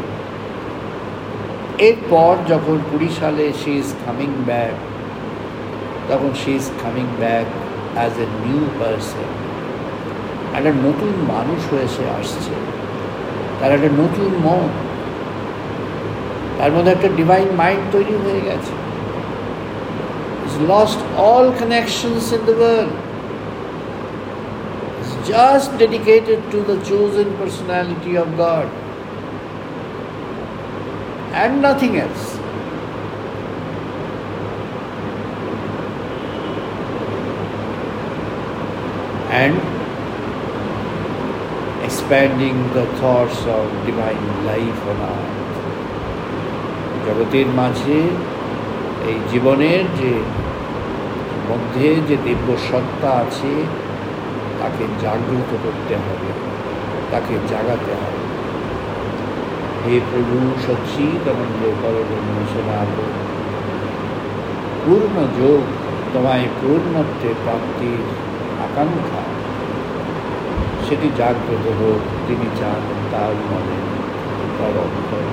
এরপর যখন কুড়ি সালে শি ইজ কামিং ব্যাক, তখন she is coming back as a new person, একটা নতুন মানুষ হয়ে সে আসছে, তার একটা নতুন মন, তার মধ্যে একটা ডিভাইন মাইন্ড তৈরি হয়ে গেছে। He's lost all connections in the world. He's just dedicated to the chosen personality of God and nothing else. And expanding the thoughts of divine life on earth. জগতের মাঝে এই জীবনের যে মধ্যে যে দিব্য সত্তা আছে তাকে জাগ্রত করতে হবে, তাকে জাগাতে হবে। হে প্রভু সচ্চিদানন্দ পরব্রহ্ম সনাতন, পূর্ণ যোগ তোমায় পূর্ণত্বে প্রাপ্তির আকাঙ্ক্ষা, সেটি জাগ্রত হোক, তিনি চান তার মনে, তার অন্তরে।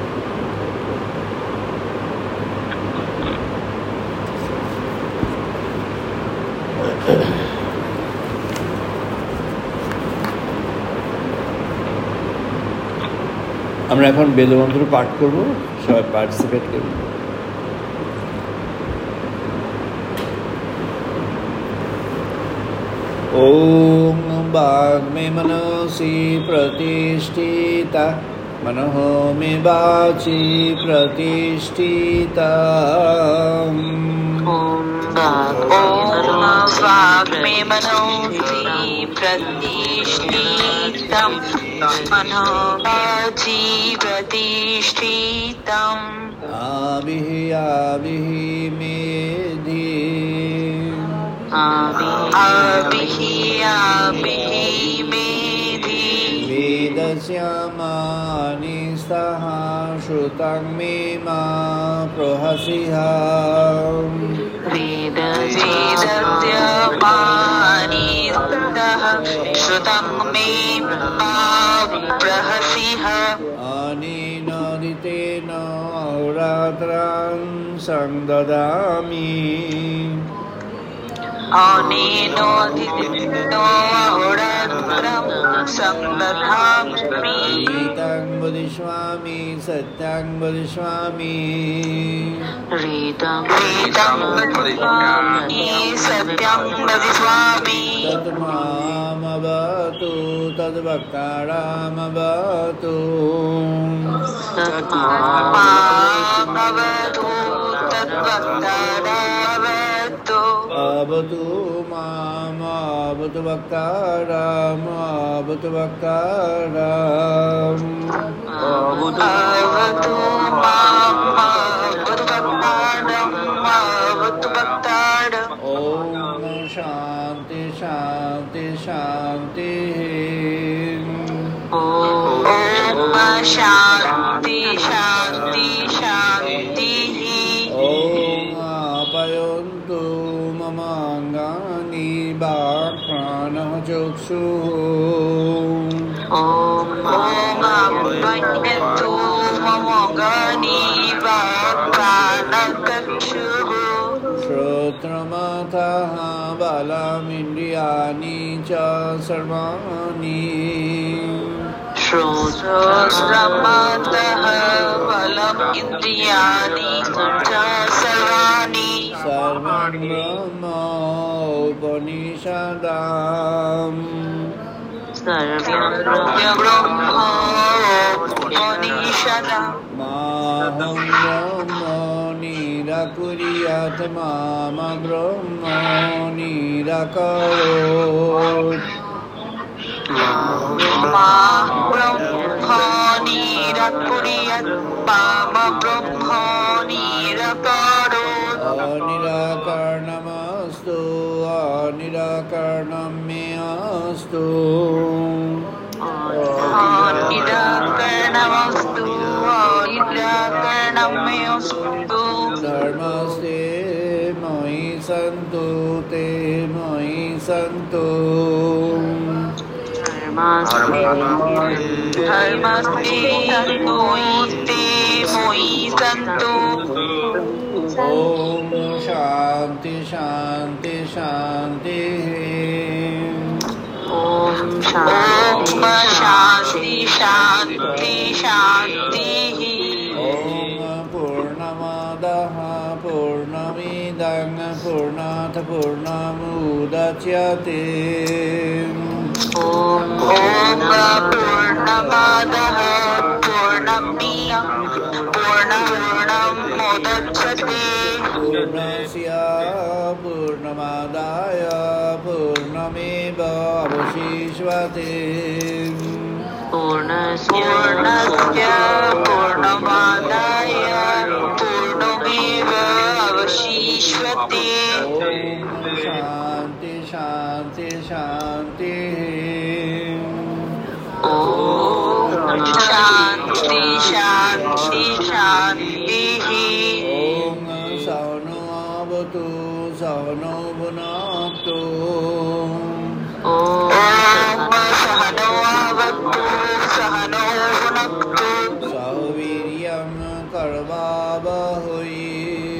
আমরা এখন বেদমন্ত্র পাঠ করব, সবাই পার্টিসিপেট করব। ওম বাগ্মে মনসি প্রতিষ্ঠিতা, মনঃ মে বাচি প্রতিষ্ঠিতা। Om Vagme Manosi Pratishtitam, Mano Vachi Pratishtitam. Abihi abihi medhi, Abihi abihi medhi, Vedasyamani saha Shrutam me ma prahasiha. Vedasya mani saha Shrutam me ma prahasiha. Anina ditena auratram sangdadami, Anino didino ahoratram sangdadami. Ritang Bodhiswami Satyang Bodhiswami, Ritam Ritam Bodhiswami Satyam Bodhiswami. Tatmam avatu tadvaktaram avatu, Tatmam avatu tadvaktaram avatu. avatu mam avatu vaktaram avatu vaktaram, Avatu mam avatu vaktaram avatu vaktaram. Om Shanti Shanti Shanti. Om Shanti Shanti Shanti. Om Apayontu Mamangani Bhakranah Choksu. Om Apayontu Mamangani Bhakranah Choksu. Shrotramatha balam indriyani cha sarvani, Shrotramatah balam indriyani cha sarvani. sarvam brahma upanishadam, Sarvam Brahma Upanishadam. maham brahma nirakuriyat mama brahma nirakarot. मा ब्रह्मणि निराकुर्यात् माम ब्रह्मणि निराकरोत्। अनिराकरणमस्तु अनिराकरणं मे अस्तु। अनिराकरणमस्तु अनिराकरणं मे अस्तु। धर्मस्ते मयि सन्तु ते मयि सन्तु। धर्मस्ते धर्मस्ते ते मयि सन्तु। ओम शांति शांति शांति। ओम शांति शांति शांति। ओम पूर्णमदः पूर्णमिदं पूर्णात् पूर्णमुदच्यते। ओम पूर्णमदः पूर्णमिदं पूर्णमुदच्यते। पूर्णस्य पूर्णमादाय पूर्णमेवावशिष्यते। पूर्णस्य पूर्णमादाय पूर्णमेवावशिष्यते। शांति शांति शांति। ओम शांति शांति शांति। ओम सौनो अवतु सौनो भुनक्तु। ओम सहनो अवतु सहनो भुनक्तु। सवीर्यं कर्वावहै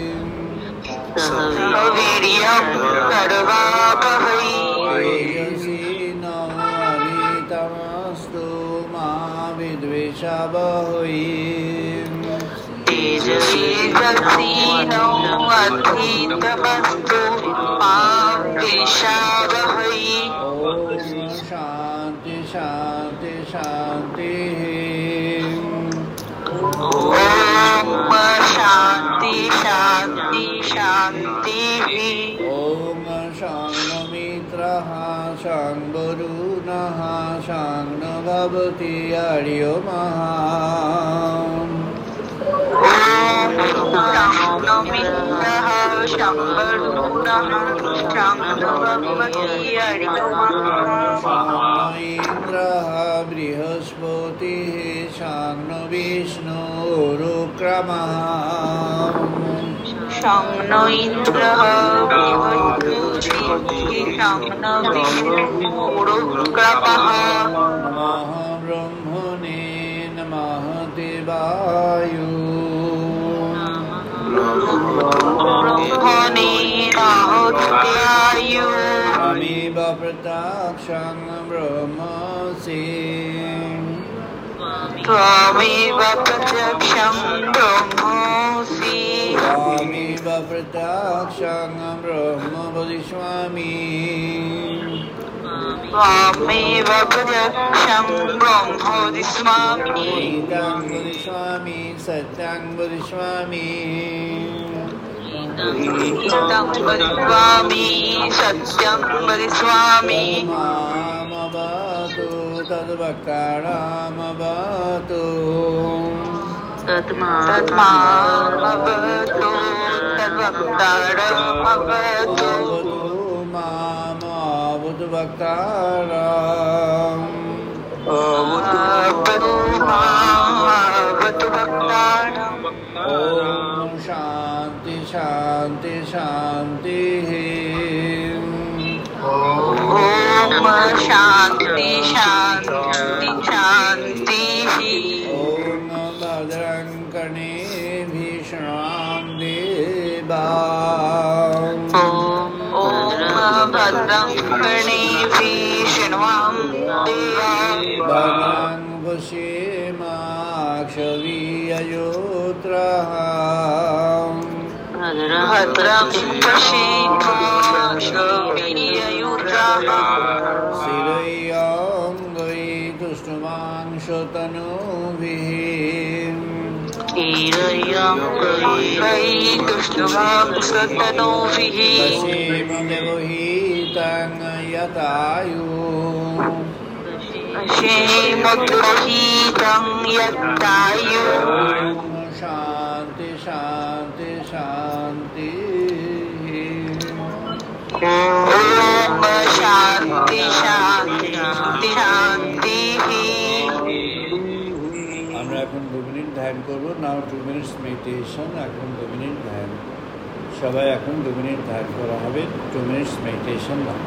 सवीर्यं कर्वावहै। तेजस्विनावधीतमस्तु मा विद्विषावहै। तेजस्विनावधीतमस्तु मा विद्विषावहै। ओम शांति शांति शांति। ओम शांति शांति शांति। ओम शं मित्रः शं वरुणः शं भवति हरिओमः। ओम मित्रः शं वरुणः शं भवति हरिओमः। इन्द्रः बृहस्पतिः शं विष्णुरुक्रमः। शं नो इन्द्रः बृहस्पतिः शं नो विष्णुरुक्रमः। नमः ब्रह्मणे नमः देवाय। ब्रह्मणे नमोऽस्त्याय। त्वमेव प्रत्यक्षं ब्रह्मसि। त्वमेव प्रत्यक्षं ब्रह्मसि। त्वमेव प्रत्यक्षं ब्रह्म वदिष्यामि। त्वमेव प्रत्यक्षं ब्रह्म वदिष्यामि। गीतां वदिष्यामि सत्यं वदिष्यामि। गीतं वदिष्यामि सत्यं वदिष्यामि। मामवतु तद्वक्तारमवतु। तद्मामवतु तद्वक्तारमवतु। मामवतु वक्तारम्। अवतु मामवतु वक्तारम्। ओम शांति शांति शांति। ओम शांति शांति शांति। ओम भद्रं कर्णेभिः शृणुयाम देवाः। ओम भद्रं कर्णेभिः शृणुयाम देवाः। भद्रं पश्येमाक्षभिर्यजत्राः। भद्रं पश्येमाक्षभिर्यजत्राः। स्थिरैरङ्गैस्तुष्टुवांशतनूभिः। स्थिरैरङ्गैस्तुष्टुवांशतनूभिः। पश्येम देवहितं यतायुः। श्रीमुद्गृहीतं यत्तायु शांति शांति शांति ओम शांति शांति शांति আমরা এখন দু মিনিট ধ্যান করবো। Now two minutes meditation. এখন দু মিনিট ধ্যান, সবাই এখন দু মিনিট ধ্যান করা হবে। টু মিনিটস মেডিটেশন না।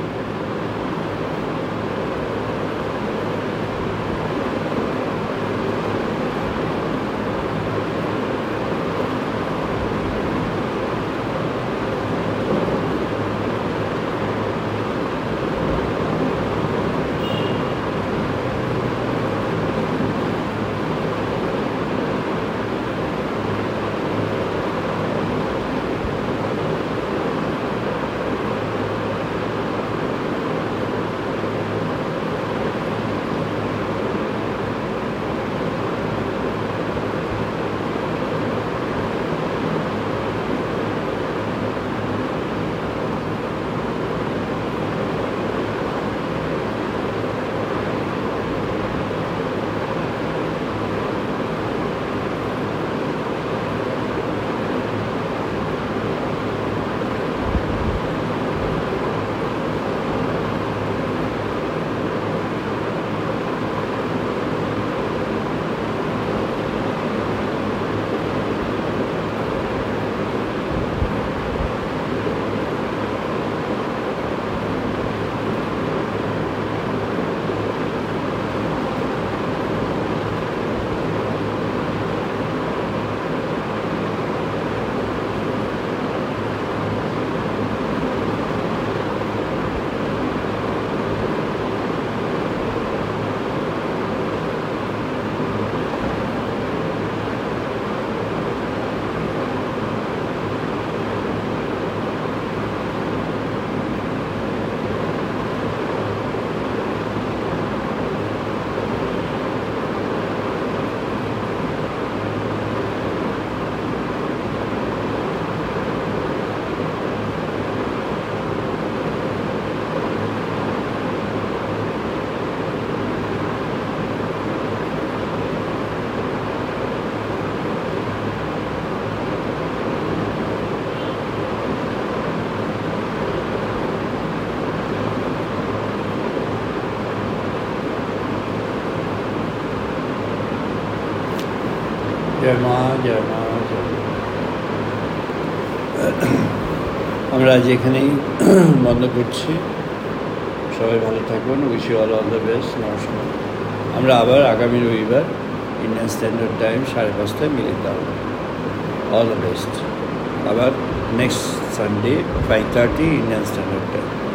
জয় মা, জয় মা, জয় মা। আমরা আজ এখানেই বন্ধ করছি। সবাই ভালো থাকুন। Wish you all all the best. নমস্কার। আমরা আবার আগামী রবিবার ইন্ডিয়ান স্ট্যান্ডার্ড টাইম সাড়ে পাঁচটায় মিলিত হব। All the best. আবার next Sunday five thirty Indian standard time.